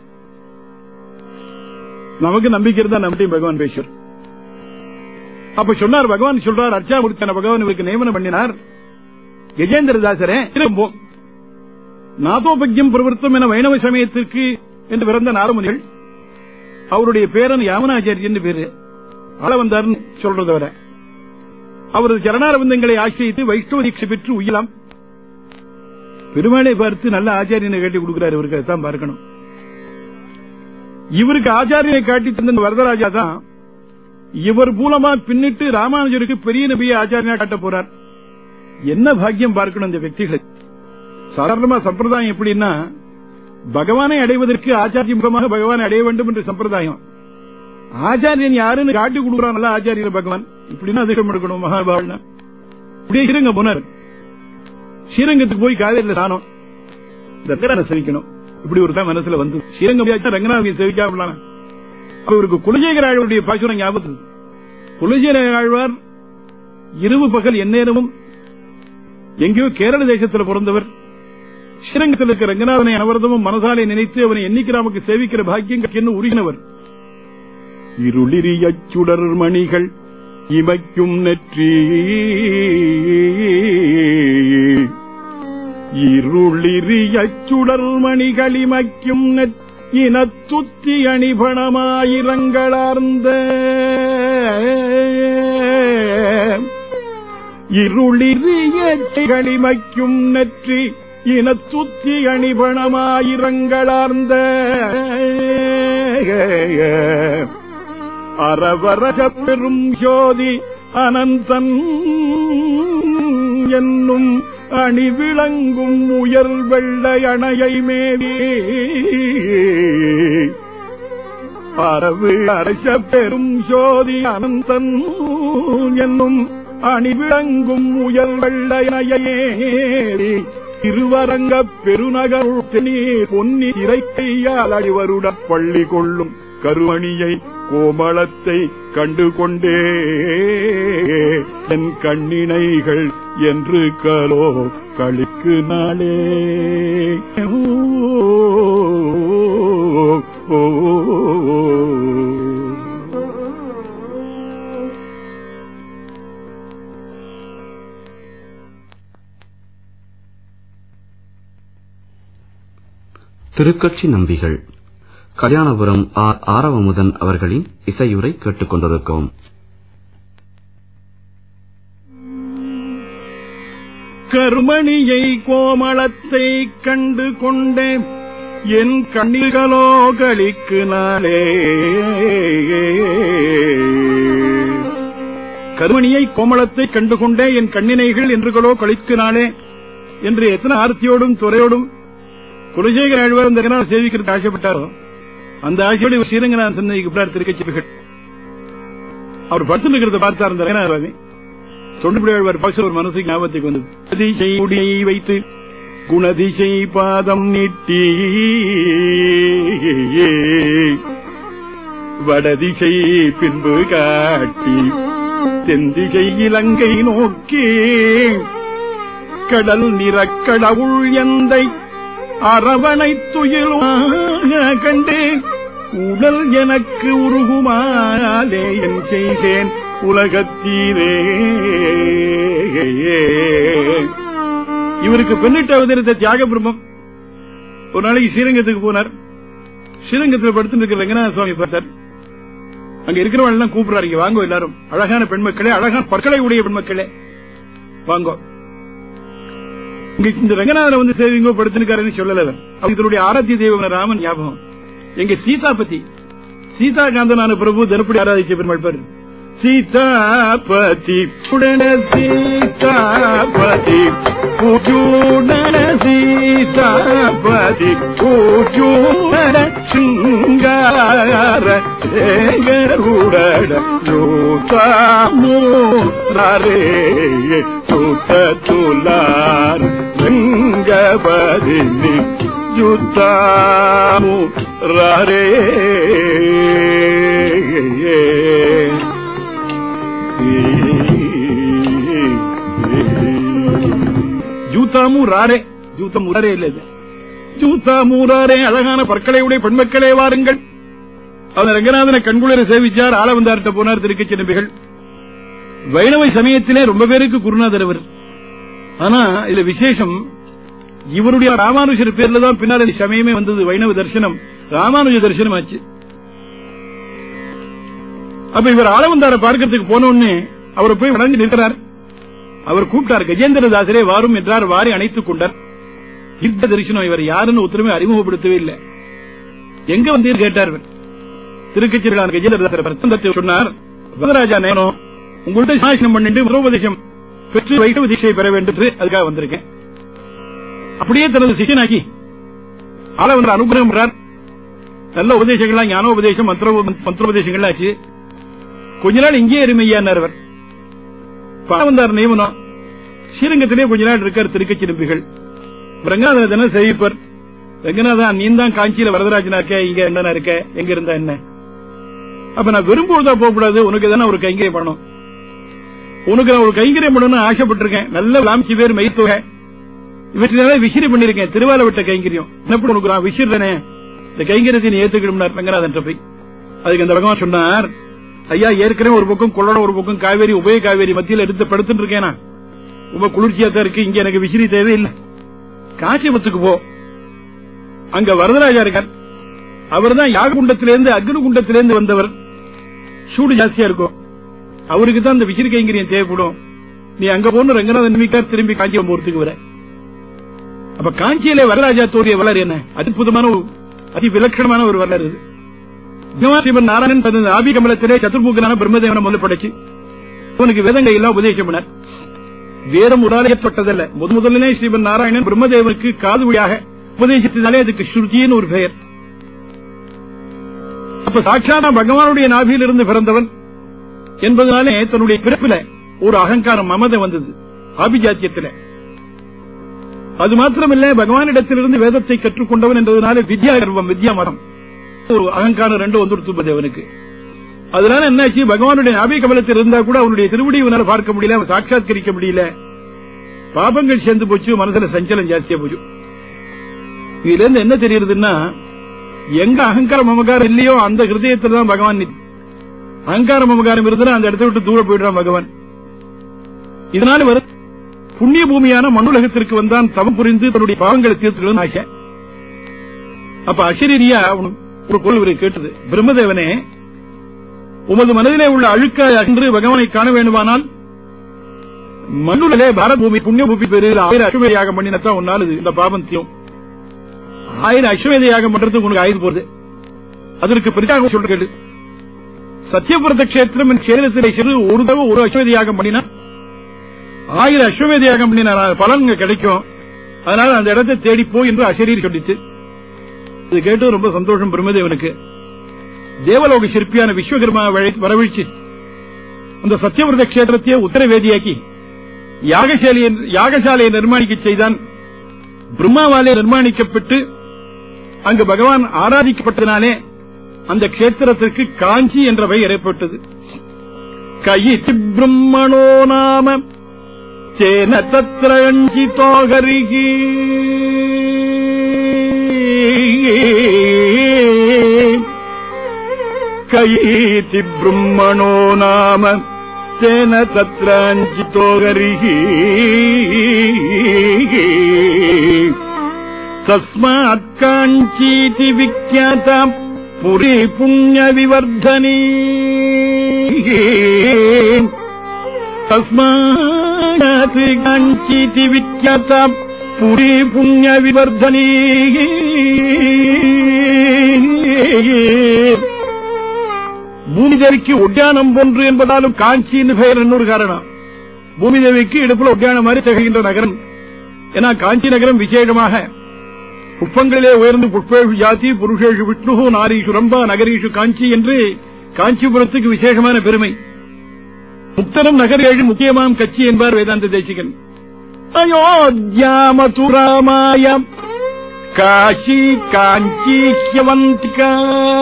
நமக்கு நம்பிக்கை இருந்தா நம்பியும் பகவான் பேசுவார். அப்ப சொன்னார், பகவான் சொல்றார், அர்ச்சாமூர்த்தியான பகவான் இவருக்கு நியமனம் பண்ணினார். கஜேந்திரதாசரே திரும்பும் நாதோபக்யம் பிரவருத்தம் என வைணவ சமயத்திற்கு என்று பிறந்த நாரமுனிகள், அவருடைய பேரன் யாமனாச்சாரியன் பேரு ஆள வந்தார் சொல்றது வர, அவரது சரணாரவிந்தங்களை ஆசிரித்து வைஷ்ணவ தீட்சை பெற்று உயிலாம். பெருமாளை பார்த்து நல்ல ஆச்சாரியனை காட்டி கொடுக்கிறார். இவருக்கு அதான் பார்க்கணும். இவருக்கு ஆச்சாரியனை காட்டி தந்த வரதராஜா தான் இவர் மூலமா பின்னிட்டு ராமானுஜருக்கு பெரிய நபியை ஆச்சாரியனா காட்ட போறார். என்ன பாக்கியம் பார்க்கணும் இந்த వ్యక్తిகள். சாதாரணமா சம்பிரதாயம் எப்படின்னா, பகவானை அடைவதற்கு ஆச்சாரிய முகமாக பகவானை அடைய வேண்டும் என்ற சம்பிரதாயம். ஆச்சாரியன் யாருன்னு காட்டி கொடுக்குறான் நல்ல ஆச்சாரியர் பகவான். இப்படின்னா அதிகம் எடுக்கணும். மகாபாலனா இப்படியே இருங்க போனார். ஸ்ரீரங்கத்துக்கு போய் காவேரியில சாணம் ரங்கநாத சேவிக்கணும். இப்படி ஒரு தான் மனசுல வந்து ஸ்ரீரங்கம் ரங்கநாத சேவிக்காமலாம். அவருக்கு குலசேகர ஆழ்வாருடைய பாசுரம் ஞாபகம். குலசேகர ஆழ்வார் இரவு பகல் எந்நேரமும் எங்கேயோ கேரள தேசத்தில் பிறந்தவர். ஸ்ரீரங்கத்தில் இருக்கிற ரங்கநாதனை அனவரதமும் மனசாலை நினைத்து அவனை எண்ணிக்கிறாமுக்கு சேவிக்கிற பாக்கியம் உருகினவர். இருளிரிய சுடர் மணிகள் இமைக்கும் நெற்றி, இருளிரிய சுடர் மணிகள் இமைக்கும் இனத்துத்தி அணிபணமாயிரங்களார்ந்த, இருளிரிய களிமைக்கும் நெற்றி இனத்துத்தி அணிபணமாயிரங்களார்ந்த, அரவரக பெரும் ஜோதி அனந்தன் என்னும் அணி விளங்கும் உயர் வெள்ளை அணையை மேவி, அரவு அரச பெரும் ஜோதி அனந்தன் என்னும் அணி விளங்கும் உயர் வெள்ளை அணையை திருவரங்க பெருநகர் நீர் பொன்னி இறைக்கையால் அடிவருட பள்ளி கொள்ளும் கருவணியை கோமளத்தை கண்டு கொண்டே என் கண்ணினைகள் என்று கலோ களிக்கு நாளே. திருக்கட்சி நம்பிகள் கல்யாணபுரம் ஆர் ஆரவமுதன் அவர்களின் இசையுரை கேட்டுக் கொண்டிருக்கிறோம். கருமணியை கோமளத்தை கண்டு கொண்டேன் என் கண்ணிகளோ களிக்கு நாளே. கருமணியை கோமளத்தை கண்டு கொண்டே என் கண்ணினைகள் என்றுகளோ களிக்கு நாளே என்று எத்தனை ஆர்த்தியோடும் துறையோடும் குலசேகர ஆழ்வார் அந்த ரங்கநாத சேவிக்கிறதுக்கு ஆசைப்பட்டாரோ அந்த ஆசையோடு ஸ்ரீரங்கநாதன் சன்னதிக்கு திருக்கட்சிகள் அவர் படுத்து இருக்கிறத பார்த்தார். அந்த ரங்கநாதவாதி தொண்டுபடி ஆழ்வார் பாச ஒரு மனசுக்கு ஞாபகத்துக்கு வந்தது. அதிசை முடியை வைத்து குணதிசை பாதம் நீட்டி வடதிசை பின்பு காட்டி தென்திசை இலங்கை நோக்கி கடல் நிறக்கடவுள் எந்தை அரவணை துயிலுமாக கண்டேன் உடல் எனக்கு உருகுமாலே என் செய்தேன் உலகத்தீரே. இவருக்கு பெண்ணிட்ட அவதரித்த தியாக பிரம்மம் ஒரு நாளைக்கு ஸ்ரீரங்கத்துக்கு போனார். ஸ்ரீரங்கத்தில் படுத்து இருக்கிற ரங்கநாத சுவாமி பார்த்தார். அங்க இருக்கிறவங்க எல்லாம் கூப்பிடுறாரு, இங்க வாங்கோ எல்லாரும், அழகான பெண்மக்களே, அழகான பற்களை உடைய பெண்மக்களே வாங்கோ, இந்த ரங்கநாதனை வந்து சேவிங்கோ படுத்திருக்காருன்னு சொல்லல. இதனுடைய ஆராத்திய தெய்வம் ராமன் ஞாபகம். எங்க சீதாபதி சீதாகாந்தனான பிரபு தினப்படி ஆராதிக்க பெருமாள் பாரு. சீதாபதி உடன சீதாபதி பூஜூடன சீதாபதி பூஜூடன சிங்கார சேகருடன நூதாமூரே சுத்த துலார் ரங்கபதினி ஜூத்தாமு ராரே ஜூத்தாமு ராரே ஜூத்தம் உரரே இல்லை ஜூத்தாமு ராரே அழகான பற்களையுடைய பெண்மக்களே வாருங்கள். அவர் ரங்கநாதனை கண்குளிர சேவிச்சார். ஆள வந்தார்ட்ட போனார் திருக்கட்சி நம்பிகள். வைணவ சமயத்திலே ரொம்ப பேருக்கு குருநாதர் அவர். ஆனா இதுல விசேஷம் இவருடைய ராமானுஜர் பேர்ல தான் பின்னால் சமயமே வந்தது. வைணவ தரிசனம் ராமானுஜ தரிசனம் ஆச்சு. அப்ப இவர் ஆளவந்தார பார்க்கறதுக்கு போனோன்னு அவரை போய் வணங்கி நிற்கிறார். அவர் கூப்பிட்டார். கஜேந்திரதாசரே வாரும் என்றார். வாரி அணைத்துக் கொண்டார். இந்த தரிசனம் இவர் யாருன்னு ஒருத்தருமே அறிமுகப்படுத்தவே இல்லை. எங்க வந்தீர் கேட்டார். திருக்கச்சிரலான கஜேந்திரதாசர் பிரச்சந்தத்தை சொன்னார். வரதராஜா நேரம் உங்கள்கிட்ட சாசனம் பண்ணிட்டு மதோபதேசம் பெற்று வைஷ்ணவ தீட்சை பெற வேண்டும் அதுக்காக வந்திருக்கேன். அப்படியே தனது சிஷனாக்கி ஆள வந்து அனுகிரகம் பண்றார். நல்ல உபதேசங்கள்லாம் ஞானோபதேசம் மந்திரோபதேசங்கள் ஆச்சு. கொஞ்ச நாள் இங்கே எருமையானார். அவர் வந்தார் நியமனம். ஸ்ரீரங்கத்திலே கொஞ்ச நாள் இருக்கார். திருக்கச்சி நம்பிகள் ரங்கநாதன சேவிப்பர். ரங்கநாதா நீ தான் காஞ்சியில வரதராஜனா இருக்க, இங்க என்ன இருக்க, எங்க இருந்தா என்ன? அப்ப நான் விரும்புவதா போகக்கூடாது. உனக்கு தானே ஒரு கைங்கரியம் பண்ணணும். உனக்கு நான் ஒரு கைங்கரியம் பண்ணணும்னு ஆசைப்பட்டிருக்கேன். நல்ல விளாம்சி பேர் மெய்த்தொகை இவற்றினால விசிறி பண்ணிருக்கேன். திருவால விட்ட கைங்கரியம் என்ன உனக்கு நான் விசிறனே இந்த கைங்கரியத்தை நீ ஏத்துக்கிடும் ரங்கநாதன் போய். அதுக்கு அந்த பகவான் சொன்னார், ஐயா ஏற்கனவே ஒரு பக்கம் கொள்ளடம் ஒரு பக்கம் காவேரி உபய காவேரி மத்தியில் எடுத்து படுத்துட்டு இருக்கேன். ரொம்ப குளிர்ச்சியா தான் இருக்கு. இங்க எனக்கு விசிறி தேவையில்லை. காசிபத்துக்கு போ. அங்க வரதராஜா இருக்கார். அவர் தான் யாக குண்டத்திலிருந்து அக்னி குண்டத்திலிருந்து வந்தவர். சூடு ஜாஸ்தியா இருக்கும். அவருக்கு தான் அந்த விசிறி கைங்கரியம் தேவைப்படும். நீ அங்க போன ரங்கநாதன் நிமிக்கார் திரும்பி காஞ்சிபுரம் போறதுக்கு வர. அப்ப காஞ்சியிலே வரதராஜா தோறிய வரலாறு என்ன அற்புதமான அதி விலட்சணமான ஒரு வரலாறு. சிவன் நாராயணன் தனது ஆபி கமலத்திலே சதுர்முகனான பிரம்மதேவனை முதல் படைச்சு அவனுக்கு வேதங்களை எல்லாம் உபதேசம் பண்ணார். வேதம் உடாலயப்பட்டதல்ல. முத முதலே ஸ்ரீமன் நாராயணன் பிரம்மதேவனுக்கு காது வழியாக உபதேசித்ததாலே அதுக்கு ஸ்ருதின்னு ஒரு பெயர். அப்ப சாட்சான பகவானுடைய நாபியிலிருந்து பிறந்தவன் என்பதனாலே தன்னுடைய பிறப்பில ஒரு அகங்காரம் மமதை வந்தது ஆபிஜாத்தியத்தில். அது மாத்திரமில்ல, பகவானிடத்திலிருந்து வேதத்தை கற்றுக்கொண்டவன் என்பதனால வித்யா கர்வம் வித்யா மதம் ஒரு அகங்காரம் ரெண்டு வந்துடுத்து அவனுக்கு. அதனால என்னாச்சு, பகவானுடைய நாபி கமலத்தில் இருந்தா கூட அவனுடைய திருவடியினால பார்க்க முடியல, அவன் சாட்சாத்கரிக்க முடியல. பாபங்கள் சேர்ந்து போச்சு, மனசுல சஞ்சலம் ஜாஸ்தியா போச்சு. இதுல இருந்து என்ன தெரியுதுன்னா, எங்க அகங்கார மமகாரம் இல்லையோ அந்த ஹிருதயத்தில் தான் பகவான். அகங்கார மமகாரம் இருந்தா அந்த இடத்தை விட்டு தூர போயிடுறான் பகவான். இதனால வர புண்ணிய பூமியான மண்ணுலகத்திற்கு வந்தான் தவம் புரிந்து தன்னுடைய பாவங்களை தீர்த்துக்கணும் ஆசை. அப்ப அசரீரியா ஒரு கொள்வரை கேட்டது, பிரம்மதேவனே உமது மனதிலே உள்ள அழுக்காய் அகன்று பகவானை காண வேண்டுமானால் மண்ணுலே பாரத பூமி புண்ணிய பூமி பேரில் ஆயிரம் அஸ்வமேத யாகம் பண்ணினத்தான் உன்னால இந்த பாவம் தீயும். ஆயிரம் அஸ்வமேத யாகம் பண்றதுக்கு உனக்கு ஆயுது போறது. அதற்கு பெரிதாக சொல்ற கேட்டு, சத்தியபுரத கஷேத்திரம் என் சேரத்திலே சிறு ஒரு தடவை ஒரு அஸ்வமேத யாகம் பண்ணினா ஆயிரம் அஸ்வமேத யாகம் பண்ணினா பலன் கிடைக்கும். அதனால அந்த இடத்தை தேடிப்போ என்று அசரீர் சொல்லிச்சு. இது கேட்டு ரொம்ப சந்தோஷம் பிரம்மதேவனுக்கு. தேவலோக சிற்பியான விஸ்வகர்மா வரவழைச்சு அந்த சத்தியவிரத கஷேத்திரத்தையே உத்தரவேதியாக்கி யாகசாலையை நிர்மாணிக்க செய்தான். பிரம்மாவாலே நிர்மாணிக்கப்பட்டு அங்கு பகவான் ஆராதிக்கப்பட்டதினாலே அந்த கஷேத்திரத்திற்கு காஞ்சி என்ற பெயர் ஏற்பட்டது. கயிசி பிரம்மணோ நாம சேன தத்ரஞ்சி தோகரிகி கயிசி பிரம்மணோ நாம சேன தத்ரஞ்சி தோகரிகி தஸ்மாத் காஞ்சீதி விக்யாதா புரி புண்ணிய விவர்தனி தஸ்மாத் காஞ்சீதி விக்யாதா புரி புண்ணிய விவர்தனி. பூமிதேவிக்கு உத்தியானம் போன்று என்பதாலும் காஞ்சின்னு பெயர் இன்னொரு காரணம். பூமிதேவிக்கு இடுப்புல உத்தியானம் மாதிரி திகழ்கின்ற நகரம். ஏன்னா காஞ்சி நகரம் விசேஷமாக புஷ்பங்களிலே உயர்ந்து புஷ்பேஷு ஜாதி புருஷேஷு விஷ்ணு நாரீஷு ரம்பா நகரீஷு காஞ்சி என்று காஞ்சிபுரத்துக்கு விசேஷமான பெருமை. முக்தனம் நகர் ஏழு முக்கியமான கட்சி என்பார் வேதாந்த தேசிகன். அயோத்தியா மதுராமாய காஷி காஞ்சி ஹ்யவந்திகா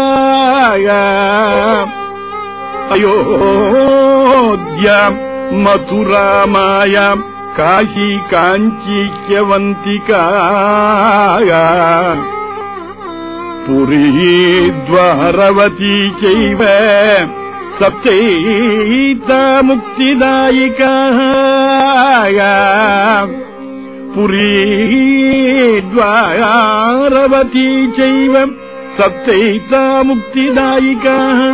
அயோத்யா மதுரா மாயா காஷி காஞ்சி ஹ்யவந்திகா புரி த்வாரவதி சைவ சப்தைதா முக்திதாயிகா புரி த்வாரவதி சைவ சப்தைதா முக்திதாயிகா.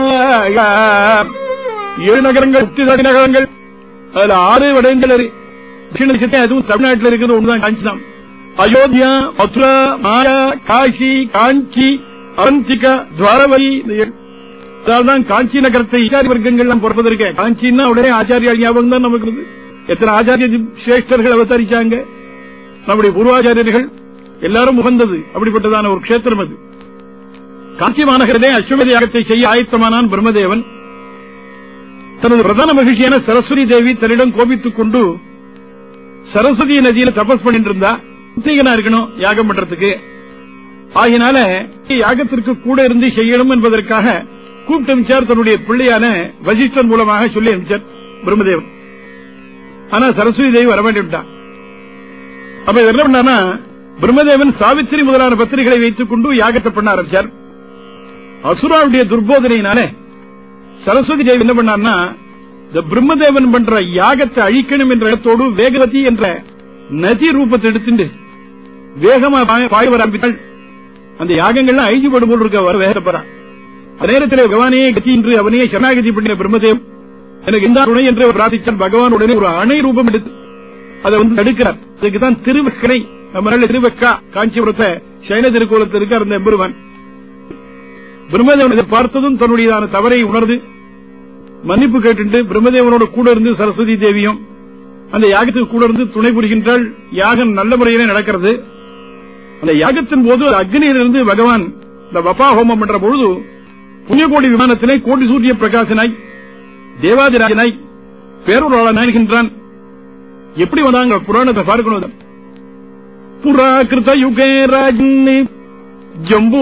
ஏழு நகரங்கள் முக்திதாயி நகரங்கள், அதுல ஆறு வடங்கள் அதுவும் தமிழ்நாட்டில் இருக்கிறது ஒன்றுதான் காஞ்சி தான். அயோத்தியா, மதுரா, மாயா, காஷி, காஞ்சி, அவந்திகா, துவாரவதி. அதான் காஞ்சி நகரத்தை ஆச்சாரிய வர்க்கங்கள் பொறுப்பதற்கு காஞ்சின்னா உடனே ஆச்சாரிய ஞாபகம் தான் நமக்கு. எத்தனை ஆச்சாரிய சிரேஷ்டர்கள் அவதரிச்சாங்க, நம்முடைய பூர்வாச்சாரியர்கள் எல்லாரும் உகந்தது. அப்படிப்பட்டதான ஒரு கஷேத்திரம் அது. காஞ்சி மாநகரே அஸ்வமேத யாகத்தை செய்ய ஆயத்தமானான் பிரம்மதேவன். தனது பிரதான மகிழ்ச்சியான சரஸ்வதி தேவி தன்னிடம் கோபித்துக் கொண்டு சரஸ்வதி நதியில தபஸ் பண்ணிட்டு இருந்தா. உத்தேகனா இருக்கணும் யாகம் பண்றதுக்கு. ஆகினால யாகத்திற்கு கூட இருந்து செய்யணும் என்பதற்காக கூப்பிட்டு அமைச்சார். தன்னுடைய பிள்ளையான வசிஷ்டர் மூலமாக சொல்லி அமைச்சார் பிரம்மதேவன். ஆனா சரஸ்வதி தேவி வரவேண்டிவிட்டான். அப்ப என்ன பண்ணானா, பிரம்மதேவன் சாவித்திரி முதலான பத்திரிகளை வைத்துக் கொண்டு யாகத்தை பண்ண ஆரம்பிச்சார். அசுராவுடைய துர்போதனையினால சரஸ்வதி தேவி என்ன பண்ணார்னா, இந்த பிரம்மதேவன் பண்ற யாகத்தை அழிக்கணும் என்ற இடத்தோடு வேகவதி என்ற நதி ரூபத்தை எடுத்துட்டு வேகமா பாய வர ஆரம்பித்தாள். அந்த யாகங்கள்லாம் அழிஞ்சுபடும் போல் இருக்க வர வேகப்பறா. நேரத்தில் பகவானையே கதி என்று அவனையே சரணாகதி பண்ணின பிரம்மதேவ் எனக்கு இந்த துணை என்று பிரார்த்திச்சான். பகவான் உடனே ஒரு அணை ரூபம் எடுத்து அதை வந்து தடுக்கிறார். அதுக்குதான் திருவக்கனை, நம்ம திருவக்கா காஞ்சிபுரத்தை சைன திருக்கோலத்தில் இருக்க அந்த எம்பெருமான். பிரம்மதேவன் இதை பார்த்ததும் தன்னுடையதான தவறை உணர்ந்து மன்னிப்பு கேட்டு பிரம்மதேவனோட கூட இருந்து சரஸ்வதி தேவியும் அந்த யாகத்துக்கு கூட இருந்து துணை புரிகின்றாள். யாகம் நல்ல முறையிலே நடக்கிறது. அந்த யாகத்தின் போது அக்னியிலிருந்து பகவான் இந்த வபா ஹோமம் பண்ற பொழுது புண்ணியகோடி விமானத்திலே கோடி சூரிய பிரகாசனாய் தேவாதிராஜனாய் பேரொருளானாகின்றான். எப்படி வந்தாங்க புராணத்தை பார்க்கணும். புராகிருத யுகே ராஜ்னி ஜம்பூ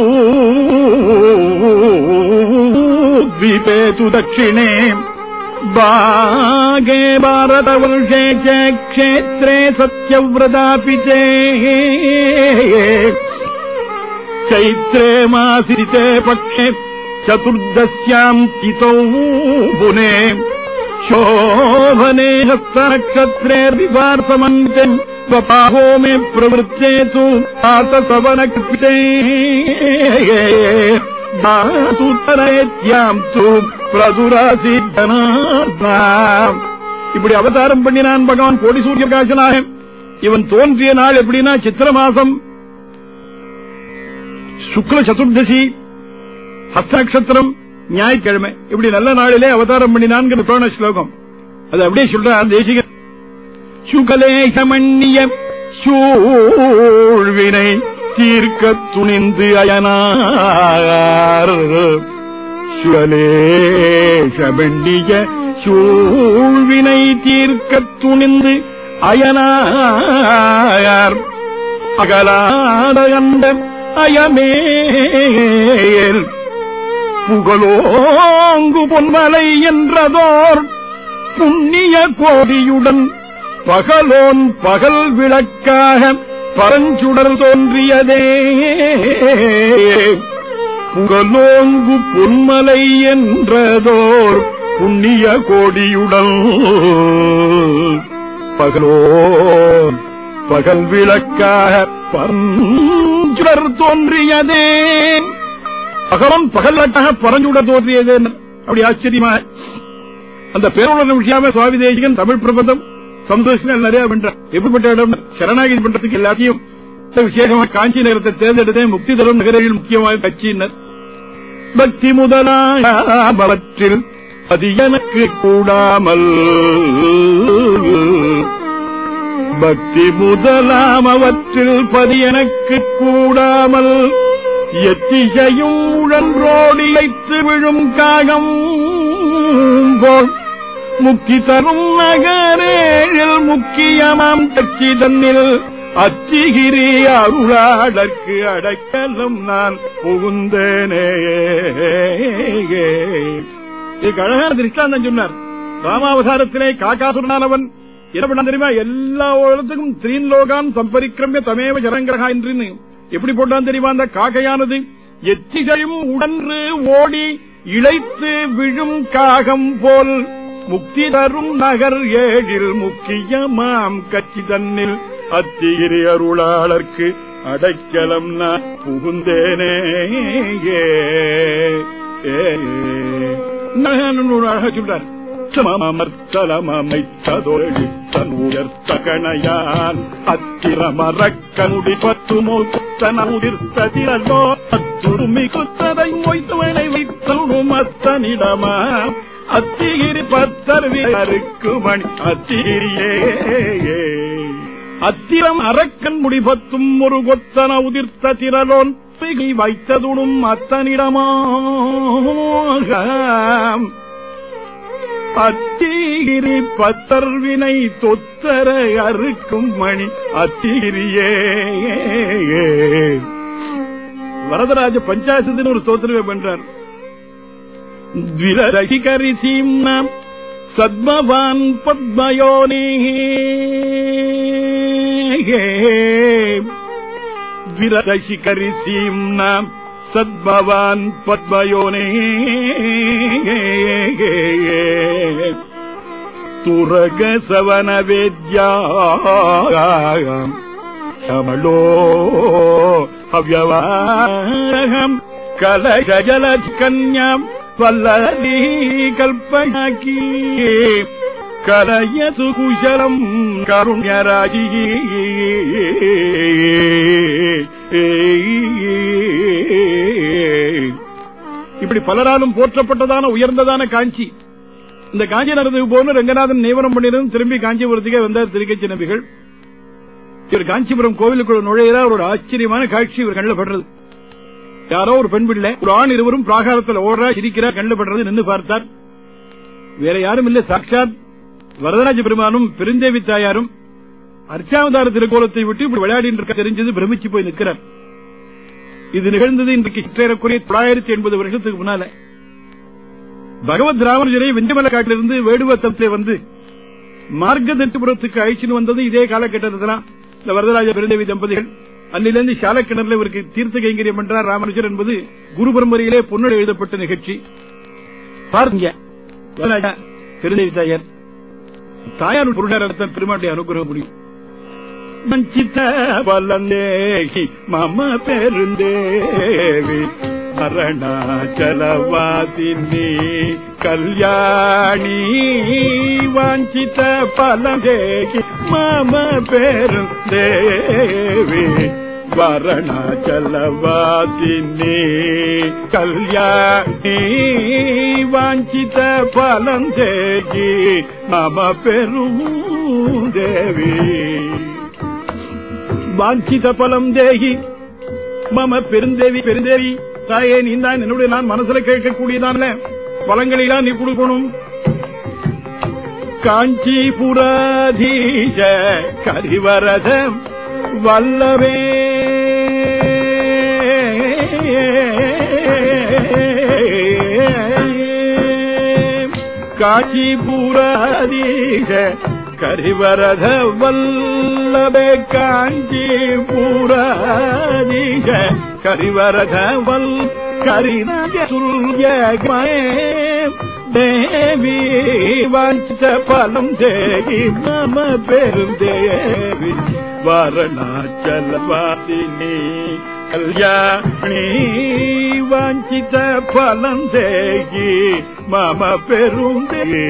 த்வீபேது தட்சிணே பாகே பாரத வருஷே க்ஷேத்ரே சத்யவ்ரதாபிதே चैत्रे मासिते पक्षे चतुर्दश्याम् तिथौ पुने शोभने हस्तनक्षत्रे विवार्तमन्ते स्वपाहो मे प्रवृत्तेतु आतसवनकृते दातुतरेत्याम् तु प्रदुरासीद्धनात्मा. இப்படி அவதாரம் பண்ணினான் பகவான் கோடி சூரிய பிரகாசனாக. இவன் தோன்றிய நாள் எப்படின்னா சித்திர மாசம் சுக்ல சதுர்தசி ஹஸ்த நட்சத்திரம் ஞாயிற்றுக்கிழமை. இப்படி நல்ல நாளிலே அவதாரம் பண்ணினான் புராண ஸ்லோகம். அது அப்படியே சொல்றார் தேசிகன். சுகலேசமண்ணிய சூழ்வினை தீர்க்க துணிந்து அயனார். சுகலேசமண்ணிய சூழ்வினை தீர்க்க துணிந்து அயனார் அகலாத கண்ட அயமேல் புகழோங்கு பொன்மலை என்றதோர் புண்ணிய கோடியுடன் பகலோன் பகல் விளக்காக பரஞ்சுடர் தோன்றியதே. புகழோங்கு பொன்மலை என்றதோர் புண்ணிய கோடியுடன் பகலோன் பகல் விளக்காக பரஞ்சுடர் தோன்றியதே. பகலோன் பகல் விளக்காக பரஞ்சுடர் தோன்றியதே. அப்படி ஆச்சரியமா அந்த பேருடன் விஷயமே சுவாமி தேசிகன் தமிழ் பிரபந்தம் சந்தோஷங்கள் நிறைய பண்றார். எப்படிப்பட்ட இடம் சரணாகி பண்றதுக்கு எல்லாத்தையும் விசேஷமா காஞ்சி நகரத்தை தேர்ந்தெடுத்தே முக்தி தரும் நகரில் முக்கியமாக கட்சியினர். பக்தி முதலாவற்றில் அது எனக்கு கூடாமல் பக்தி முதலாமவற்றில் பதி எனக்கு கூடாமல் எத்திசையும் உழன்றோடி வைத்து விழும் காகம் போல் முக்தி தரும் நகரேழில் முக்கியமாம் கட்சி தன்னில் அத்திகிரி அருளாளர்க்கு அடைக்கலம் நான் புகுந்தேனே. அழகான திருஷ்டாந்தம் சொன்னார். ராமாவதாரத்திலே காக்காசுரனானவன் என்ன பண்ண தெரியுமா? எல்லா உலகத்துக்கும் த்ரீன் லோகான் சம்பரிக்கிரமிய தமேவ ஜரங்கரகா என்று எப்படி போட்டான் தெரியுமா? அந்த காக்கையானது எத்திகையும் உடன்று ஓடி இழைத்து விழும் காகம் போல் முக்தி தரும் நகர் ஏழில் முக்கியமாம் கட்சி தன்னில் அத்திகிரி அருளாளர்க்கு அடைக்கலம் நான் புகுந்தேனே. அழகா சொல்றார். சமமர்த்தலமைத்ததோழித்தனுயர்த்தகணையான் அத்திரமரக்கனுடி பத்துமோ குத்தனமுதிர்த்ததிரோ அத்துருமி குத்ததை மொய்த்துவனை வைத்தனும் அத்தனிடமா அத்திகிரி பத்தர்வியருக்கு மணி அத்திகிரியே. அத்திரம் அரக்கன் முடிபத்தும் ஒரு கொத்தன உதிர்த்த திரலோன் வைத்ததுடும் அத்தனிடமாக அத்திகிரி பத்தர்வினை தொத்தர அறுக்கும் மணி அத்திகிரியே. வரதராஜ பஞ்சாசத்தின் ஒரு ஸ்தோத்திரமே பண்றார். த்விரகிகரிசீம்னாம் சத்மவான் பத்மயோனே த்விரகிகரிசீம்னாம் சத்மவான் பத்மயோனே துரக சவன வேத்யாம் கமலோ அவ்யவாகம் கலகஜல கன்யாம் பல்லதி கல்பனாக்கி கரயசு குஷலம் கருண்யராஜி. இப்படி பலராலும் போற்றப்பட்டதான உயர்ந்ததான காஞ்சி. இந்த காஞ்சி நடந்தது போன ரங்கநாதன் நியமனம் பண்ணிருந்து திரும்பி காஞ்சிபுரத்துக்கே வந்தார் திருக்கட்சி நம்பிகள். இவர் காஞ்சிபுரம் கோவிலுக்குள்ள நுழையிறார். ஒரு ஆச்சரியமான காட்சி இவர் கண்ணில் படுறது. யாரோ ஒரு பெண் பிள்ளை ஒரு ஆண் இருவரும் பிராகாரத்தில் ஓடுறா இருக்கிறார். கண்ணில் படுறது நின்று பார்த்தார். வேற யாரும் இல்ல, சாட்சாத் வரதராஜ பெருமானும் பெருந்தேவி தாயாரும் அர்ச்சாவதார திருக்கோலத்தை விட்டு இப்படி விளையாடிட்டு இருக்க தெரிஞ்சது பிரமிச்சு போய் நிற்கிறார். இது நிகழ்ந்தது இன்றைக்கு சிற்றேறக்குரிய தொள்ளாயிரத்தி எண்பது வருஷத்துக்கு முன்னால. பகவத் ராமனுஜரை வெஞ்சமலை காட்டிலிருந்து வேடுவத்தத்தை வந்து மார்க்கதட்டுபுரத்துக்கு அழிச்சுன்னு வந்தது இதே காலகட்டத்தில் இந்த வரதராஜ பெருந்தேவி தம்பதிகள். அன்னிலிருந்து சாலக்கிணர்ல இவருக்கு தீர்த்த கைங்கரியம் பண்றார் ராமானுஜர் என்பது குரு பரம்பரையிலே பொன்னடி எழுதப்பட்ட நிகழ்ச்சி. பாருங்க, பெருந்தேவி தாயார் தாயார் புருஷாரத்தன் பெருமாட்டை அனுகிரகம் முடியும். மஞ்சித்த வல்லந்தேகி மம பெருந்தேவி அருணாச்சலவாசினி கல்யாணி வாஞ்சித பலந்தேகி மம பெருந்தேவி வரணாச்சலவாசினி கல்யாணி வாஞ்சித பலந்தேகி மம பெருந்தேவி வாஞ்சித பலம் தேகி மம பெருந்தேவி. பெருந்தேவி தாயே, நீ தான் என்னுடைய நான் மனசுல கேட்கக்கூடியதான பலங்களெல்லாம் நீ கொடுக்கணும். காஞ்சிபுராதீஷ கரிவரத வல்லவே காஞ்சிபுராதீஷ கரிவரத வல்லபே காஞ்சிபுராதீஷ கரிவரத வல் கரிநாய சுல்யகமே தேவி வாஞ்சித பலம் தேகி மம பெருந்தேவி வரணாச்சலவாசினி கல்யாணி வாஞ்சித பலம் தேகி மம பெருந்தேவி.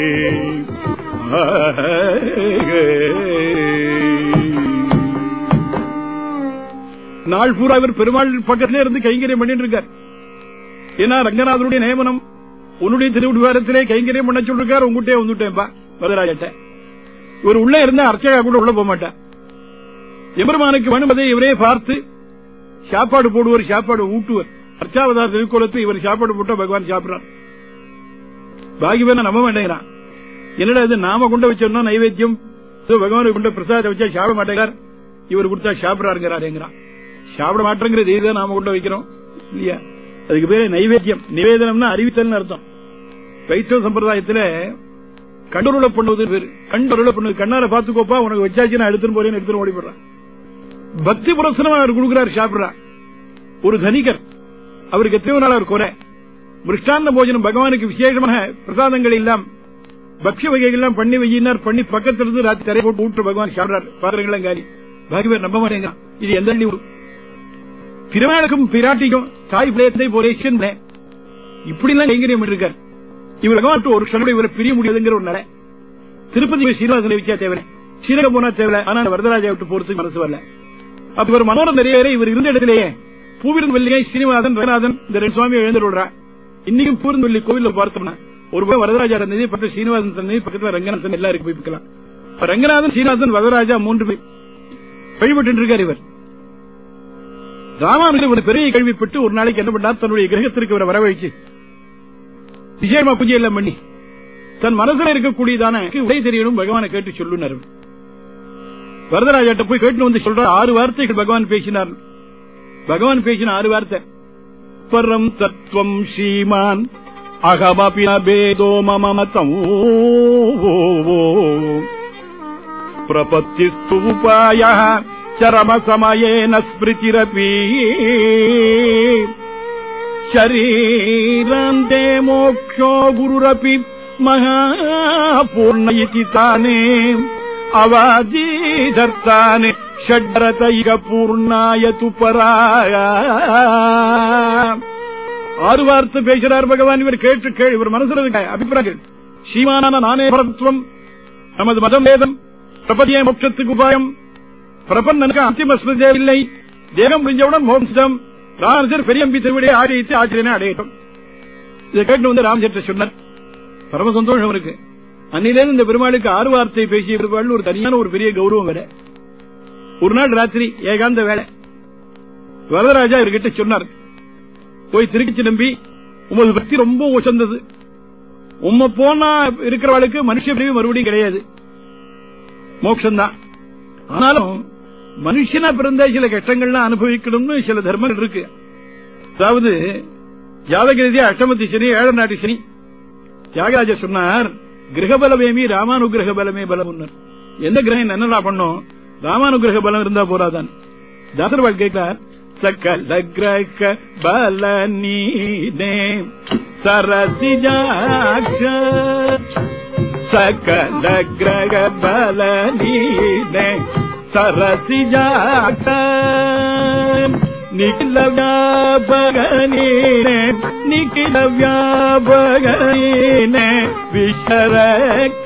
நாள் பூரா இவர் பெருமாள் பக்கத்திலே இருந்து கைங்கரியம் பண்ணிட்டு இருக்கார். ஏன்னா ரங்கநாதனுடைய நியமனம் உன்னுடைய திருவிடுவாரத்திலே கைங்கரியம் பண்ண சொல்லிருக்கார். உங்ககிட்டே வந்துட்டேன்பா வரதராஜட்ட. இவர் உள்ள இருந்தா அர்ச்சகா கூட உள்ள போக மாட்டார். எம்பெருமானுக்கு வேணுமதை இவரே பார்த்து சாப்பாடு போடுவார், சாப்பாடு ஊட்டுவர். அர்ச்சாவதார திருக்கோலத்தில் இவர் சாப்பாடு போட்டா பகவான் சாப்பிடுறார். பாகியவன நம்ப மாட்டேங்கிறான். என்னடா இது நாம கொண்டு வச்சோம்னா நைவேத்தியம் பகவானுக்கு கொண்டு பிரசாதம் வச்சா சாப்பிட மாட்டேங்கிறார். இவர் கொடுத்தா சாப்பிடாருங்கிறாருங்கிறான். சாப்பிட மாட்டேங்கிறது இதுதான் நாம கொண்டு வைக்கிறோம் இல்லையா? அதுக்கு பேரு நைவேத்தியம். நிவேதனம்னா அறிவித்தல் அர்த்தம். வைஷ்ணவ சம்பிரதாயத்துல கண்டருள பண்ணுவது பேரு. கண்டருள பண்ணுவது, கண்ணார பாத்துக்கோப்பா உனக்கு வச்சாச்சு நான் எடுத்துன்னு போறேன்னு எடுத்துன்னு ஓடி போடுறான். பக்தி புரசனமா அவர் கொடுக்கிறார், சாப்பிடுறார். ஒரு தனிகர், அவருக்கு எத்தனை நாள் அவர் குறை. மிருஷ்டாந்த போஜனம் பகவானுக்கு விசேஷமாக பிரசாதங்கள் எல்லாம் பக்ஷ வகைகள் எல்லாம் பண்ணி வையினார். பண்ணி பக்கத்துல இருந்து ராத்திரி தரை போட்டு ஊற்று பகவான் சாப்பிடுறாரு. பாத்திரங்களாம் காலி. பாக்கி பேர் நம்ப மாட்டேங்க. இது எந்த திருமணக்கும் பிராட்டிக்கும் தாய் பிள்ளையத்தை ஒரே இப்படி எல்லாம் கைங்கரியம் இருக்கார். இவர் பகவான் ஒரு க்ஷணம் இவரை பிரிய முடியாதுங்கிற ஒரு நிலை. திருப்பதி சீனிவாசனை வச்சா தேவை, ஸ்ரீரங்கம் போனா தேவை. ஆனா வரதராஜா விட்டு போறதுக்கு மனசு வரல. அப்ப இவர் மனோரம் நிறைய இவர் இருந்த இடத்திலேயே பூவிருந்த வெள்ளியை ஸ்ரீனிவாசன் ரங்கநாதன் இந்த ரெண்டு சுவாமி எழுந்து விடுறா. இன்னைக்கும் பூவிருந்த வெள்ளி கோவில்ல பார்த்தோம்னா ஒரு வரதராஜா இருந்தது, பக்கத்துல ஸ்ரீனிவாசன் தண்ணி, பக்கத்துல ரங்கநாதன் எல்லாருக்கும் போய் பிக்கலாம். ரங்கநாதன், ஸ்ரீனிவாசன், வரதராஜா மூன்று பேர் வழிபட்டு இருக்கார். இவர் ராமானுஜர் ஒரு பெரிய கேள்விப்பட்டு ஒரு நாளைக்கு என்ன பண்ணார், தன்னுடைய கிரகத்திற்கு இவரை வரவழைச்சு விஜயமா பூஜை எல்லாம் பண்ணி தன் மனசுல இருக்கக்கூடியதான உடை தெரியணும் பகவானை கேட்டு சொல்லுனார். வரதராஜாட்ட போய் கேட்டு வந்து சொல்ற ஆறு வார்த்தைகள் பகவான் பேசினார். பகவான் பேசின ஆறு வார்த்தை: பரம் தத்துவம் ஸ்ரீமான் அகமபி பேதோ மம மதம் பிரபத்திஸ்து உபாயः சரம சமயேன ஸ்மிருதிரபி ஷரீராந்தே மோக்ஷோ குருரபி மகாபூர்ண இதி தானே அவாதீதர்த்தானே ஷட்ரதைக பூர்ணாய துபராய. ஆறு வார்த்தை பேசுறார் பகவான். இவர் கேட்டு கேள்வி இவர் மனசுல இருக்க அபிப்பிராயங்கள். ஸ்ரீமானான நானே பரத்துவம், நமது மதம் வேதம், பிரபதிய மோட்சத்துக்கு உபாயம், பிரபந்தனுக்கு அந்திம ஸ்மிருதி இல்லை, தேகம் முடிஞ்சவுடன் மோட்சம், ராமச்சர் பெரியம்பி திருவிடைய ஆரியத்தை ஆச்சரியனை அடையட்டும். இதை கேட்டு வந்து ராமச்சந்திர சொன்னார். பரம சந்தோஷம் இருக்கு. அன்னிலேருந்து இந்த பெருமாளுக்கு ஆறு வார்த்தை பேசிய பெருமாள் ஒரு தனியான ஒரு பெரிய கௌரவம் வேற. ஒரு நாள் ராத்திரி ஏகாந்த வேலை, வரதராஜா இவர்கிட்ட சொன்னார், போய் திருச்சி நம்பி உமது பக்தி ரொம்ப உசந்தது. உம்ம போனா இருக்கிறவளுக்கு மனுஷ பிரிவு மறுபடியும் கிடையாது, மோட்சம்தான். ஆனாலும் மனுஷனா பிறந்த சில கஷ்டங்கள்லாம் அனுபவிக்கணும்னு சில தர்மங்கள் இருக்கு. அதாவது ஜாதகரீதியா அஷ்டமத்தி சனி, ஏழு நாட்டு சனி. தியாகராஜர் சொன்னார், கிரகபலமேமி ராமானுகிரக பலமே பலம். எந்த கிரகம் என்னடா பண்ணும், ராமானுகிரக பலம் இருந்தா போறாதான். தாசர்வாள் கேட்கிறார், சகல கிரக பல நீனே சரசிஜாக்ஷ சகல கிரக பல நீனே சரசிஜாக்ஷ நிகில வியாபகனீனே நிகில வியாபகனீனே விசரக்ஷ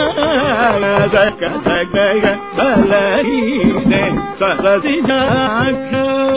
சகல கிரக பல நீனே சரசிஜாக்ஷ.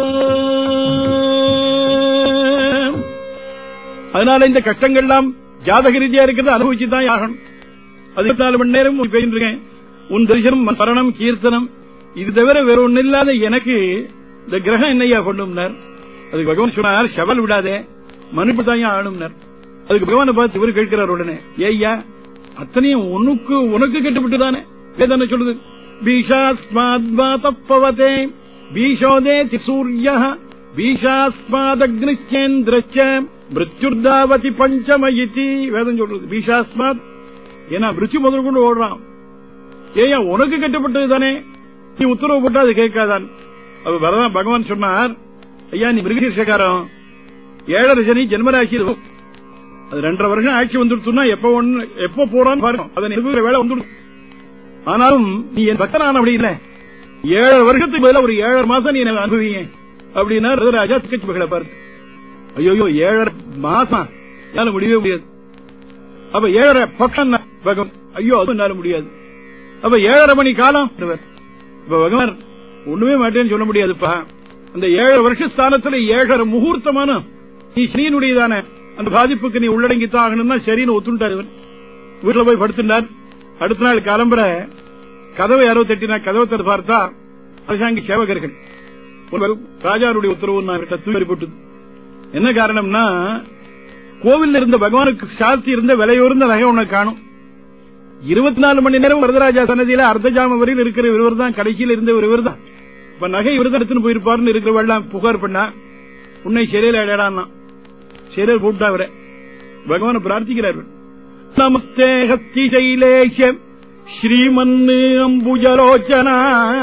அதனால இந்த கஷ்டங்கள்லாம் ஜாதக ரீதியா இருக்கிறது, அனுபவிச்சுதான் ஆகணும். அது நாலு மணி நேரம் பேசிருக்கேன். உன் தரிசனம், மரணம், கீர்த்தனம், இது தவிர வேற ஒண்ணு இல்லாத எனக்கு இந்த கிரகம் என்னையா கொண்டுனார். அதுக்கு பகவான் சொன்னார், செவல் விடாதே, மனுப்பு தான் ஆளும்னார். அதுக்கு பகவானை பார்த்து இவரு கேட்கிறார் உடனே, ஏய்யா அத்தனையும் உனக்கு உனக்கு கட்டுப்பட்டு தானே வேதனை சொல்லுது. பீஷாஸ்மாத்வாதப்பவதே பீஷோதே சூரிய பீஷாஸ்மாதக்னிச்சேந்திரச்ச மிருத்யுர்தாவதி பஞ்சமயிதி வேதம் சொல்றது. பீஷாஸ்மாத் ஏன்னா மிருச்சு முதல் கொண்டு ஓடுறான். ஏயா உனக்கு கட்டுப்பட்டது தானே, நீ உத்தரவு போட்டா அது கேட்காதான். அது வரதான் பகவான் சொன்னார், ஐயா நீ மிருகசீர்ஷகாரம், ஏழரை சனி ஜென்மராசி, அது ரெண்டரை வருஷம் ஆட்சி வந்துடுச்சுன்னா எப்ப ஒண்ணு எப்ப போறான்னு பாருங்க, அதை நிறுவுகிற வேலை வந்துடும். ஆனாலும் நீ என் பக்தனான அப்படி இல்லை, ஏழரை வருஷத்துக்கு பதிலாக ஒரு ஏழரை மாசம் நீ எனக்கு அனுபவிங்க அப்படின்னா ராஜா திக்கச்சு மகளை பாரு. ஐயோ ஏழரை மாசம் என்னால முடியவே முடியாது. அப்ப ஏழரை பக்கம் பகம், ஐயோ அது என்னால முடியாது. அப்ப ஏழரை மணி காலம் இப்ப பகவான் ஒண்ணுமே மாட்டேன்னு சொல்ல முடியாதுப்பா. அந்த ஏழரை வருஷ ஸ்தானத்துல ஏழரை முகூர்த்தமான நீ ஸ்ரீனுடையதான அந்த பாதிப்புக்கு நீ உள்ளடங்கித்தான் ஆகணும்னா சரின்னு ஒத்துட்டார். இவன் வீட்டுல போய் படுத்துட்டார். அடுத்த நாள் கிளம்புற கதவை யாரோ தட்டினா கதவை தர பார்த்தா அரசாங்க சேவகர்கள். ராஜாவுடைய உத்தரவு நான் தூக்கி போட்டது. என்ன காரணம்னா கோவில் இருந்த பகவானுக்கு சாத்தி இருந்த விலையுறந்த நகை ஒண்ணு காணும். இருபத்தி நாலு மணி நேரம் வரதராஜா சன்னதியில அர்த்தஜாம வரையில் இருக்கிற இவர் தான், கடைசியில் இருந்த இவர் தான். இப்ப நகை விருது எடுத்துன்னு போயிருப்பாருன்னு இருக்கிறவெல்லாம் புகார் பண்ணா உன்னை சிறையில் அடையாடான்னா சிறையில் போட்டா அவரை பகவான பிரார்த்திக்கிறார்கள். நமஸ்தே ஹஸ்தி சைலேஷ ஸ்ரீமன் அம்புஜலோச்சனா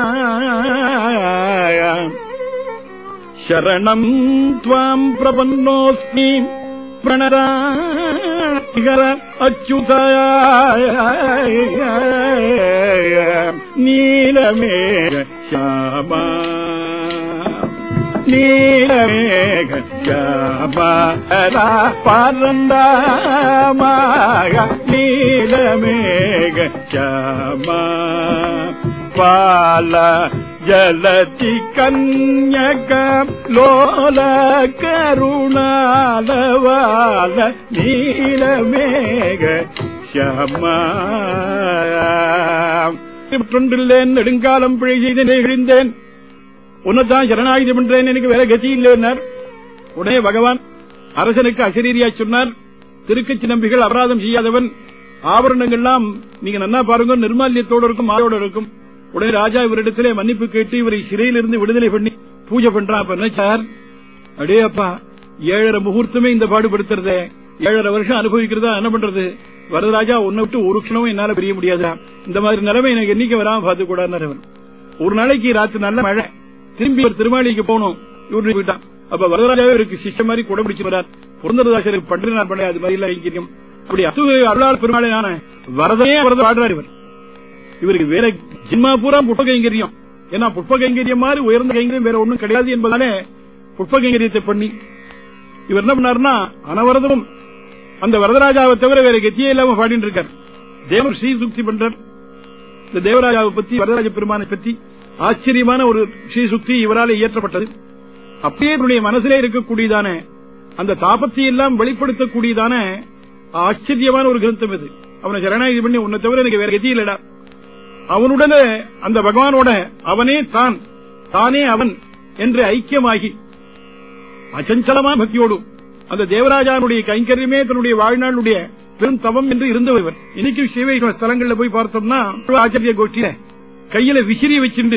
சரணம் த்வாம் பிரபன்னோஸ்மி பிரணராகர அச்சுதாய நீலமேக ஷாமா நீலமேக ஷாமா பரந்தாமாக நீலமேக ஷாமா பால ஜலதி கன்யக லோல கருணாலவால நீலமேக ஷமா தொன்றில்லேன் நெடுங்காலம் பிழை செய்து நெகிழ்ந்தேன் உன்னதான் சரணாயுதம் என்றேன் எனக்கு வேற கதி இல்லைன்னார். உடனே பகவான் அரசனுக்கு அசரீரியா சொன்னார், திருக்கச்சி நம்பிகள் அபராதம் செய்யாதவன், ஆபரணங்கள்லாம் நீங்க நன்னா பாருங்க நிர்மால்யத்தோடு இருக்கும் மாயோடு இருக்கும். உடனே ராஜா இவரிடத்திலே மன்னிப்பு கேட்டு இவரை சிறையிலிருந்து விடுதலை பண்ணி பூஜை பண்றான். அப்ப நினைச்சார், அடே அப்பா ஏழரை முகூர்த்தமே இந்த பாடுபடுத்துறதே, ஏழரை வருஷம் அனுபவிக்கிறதா என்ன பண்றது, வரதராஜா உன்னை விட்டு ஒரு க்ஷணமும் என்னால பிரிய முடியாதா, இந்த மாதிரி நிலைமை எனக்கு என்னைக்கு வராம பார்த்து கூடாது. ஒரு நாளைக்கு ராத்திரி நல்ல மழை, திரும்பி ஒரு திருமாளிக்கு போகணும், இவரு போயிட்டான். அப்ப வரதராஜாவே இவருக்கு சிஷ்ய மாதிரி கூட பிடிச்சு வரார். புரந்தரதாசருக்கு பண்டினார் பண்ண அது மாதிரி எல்லாம் ஐக்கியம். அப்படி அசுக அருளால் பெருமாளையான வரதனே வரத ஆடுறார். இவர் இவருக்கு வேற ஜின்மா பூரா புட்ப கைங்கரியம். ஏன்னா புட்ப கைங்கரியம் மாதிரி உயர்ந்த கைங்கரியம் வேற ஒண்ணும் கிடையாது என்பதானே புட்ப கைங்கரியத்தை பண்ணி இவர் என்ன பண்ணாருன்னா அனவரதமும் அந்த வரதராஜாவை தவிர வேற கத்தியே இல்லாம பாடிட்டு இருக்கார். தேவர் ஸ்ரீ சுக்தி பண்றார். இந்த தேவராஜாவை பத்தி வரதராஜ பெருமானை பத்தி ஆச்சரியமான ஒரு ஸ்ரீ சுக்தி இவரால் இயற்றப்பட்டது. அப்படியே என்னுடைய மனசிலே இருக்கக்கூடியதான அந்த தாபத்தை எல்லாம் வெளிப்படுத்தக்கூடியதான ஆச்சரியமான ஒரு கிரந்தம் இது. அவனை சரணாகதி பண்ணி உன்னை தவிர எனக்கு வேற கதி இல்லடா, அவனுடனே அந்த பகவானோட அவனே தான் தானே அவன் என்று ஐக்கியமாகி அச்சஞ்சலமான பக்தியோடு அந்த தேவராஜானுடைய கைங்கரியமே தன்னுடைய வாழ்நாளுடைய பெரும் தவம் என்று இருந்தவர். இன்னைக்கு சிவ ஸ்தலங்கள்ல போய் பார்த்தோம்னா ஆச்சரிய கோஷ்டியில கையில விசிறி வச்சிருந்து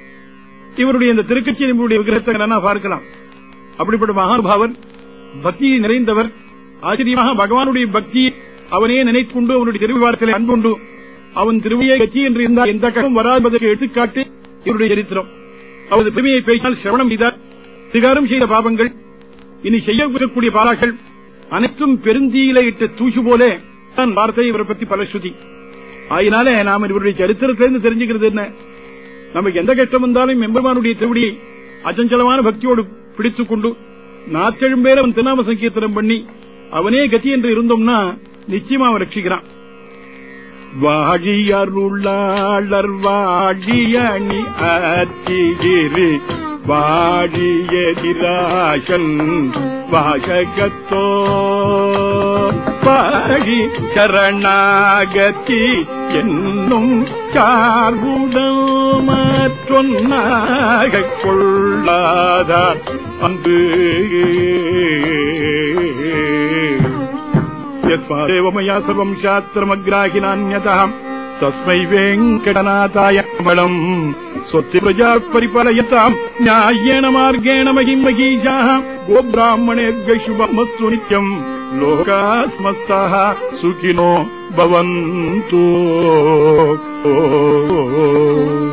இவருடைய இந்த திருக்கட்சி விக்கிரகத்தை பார்க்கலாம். அப்படிப்பட்ட மகானுபாவன் பக்தி நிறைந்தவர். ஆச்சரியமாக பகவானுடைய பக்தி அவனே நினைத்துக்கொண்டு அவனுடைய திருவிழாக்களை அன்புண்டு அவன் திருவியை கட்சி என்று இருந்தால் எந்த கடம் வராததற்கு எடுத்துக்காட்டு இவருடைய சரித்திரம். அவரது பெருமையை பேசினால் சிரவணம் செய்தார். சிகாரம் செய்த பாபங்கள் இனி செய்யக்கூடிய பாராக்கள் அனைத்தும் பெருந்தீயில இட்ட தூசு போல தான் வார்த்தை இவரை பற்றி பல ஸ்ருதி. ஆயினாலே நாம் இவருடைய சரித்திரத்திலிருந்து தெரிஞ்சுக்கிறது என்ன, நமக்கு எந்த கஷ்டம் வந்தாலும் எம்பெருமானுடைய திருவடியை அச்சஞ்சலமான பக்தியோடு பிடித்துக் கொண்டு நாத்தெழும் பேர் அவன் திருநாம சங்கீர்த்தனம் பண்ணி அவனே கதி என்று இருந்தோம்னா நிச்சயமா அவன் ரட்சிக்கிறான். வாழியருளாளர் வாழியணி அத்திகிரி வாழியதிராசன் வாசகத்தோ பாடி சரணாகதி என்னும் சார்புடன் மற்றொன்னாக கொள்ளாதார் அன்பு யஸ்மாதேவமயா சர்வம் சாஸ்திரமக்ராஹினான்யதஹ தஸ்மை வெங்கடநாதாய மலம் சொத்தி பிரஜா பரிபாலயதாம் ஞாயேன மார்கேண மகிம் மகீஷாஹ கோப்ராஹ்மணேभ्यः शुभमस्तु நித்யம் லோகாः ஸ்மஸ்தாः சுகினோ பவந்து.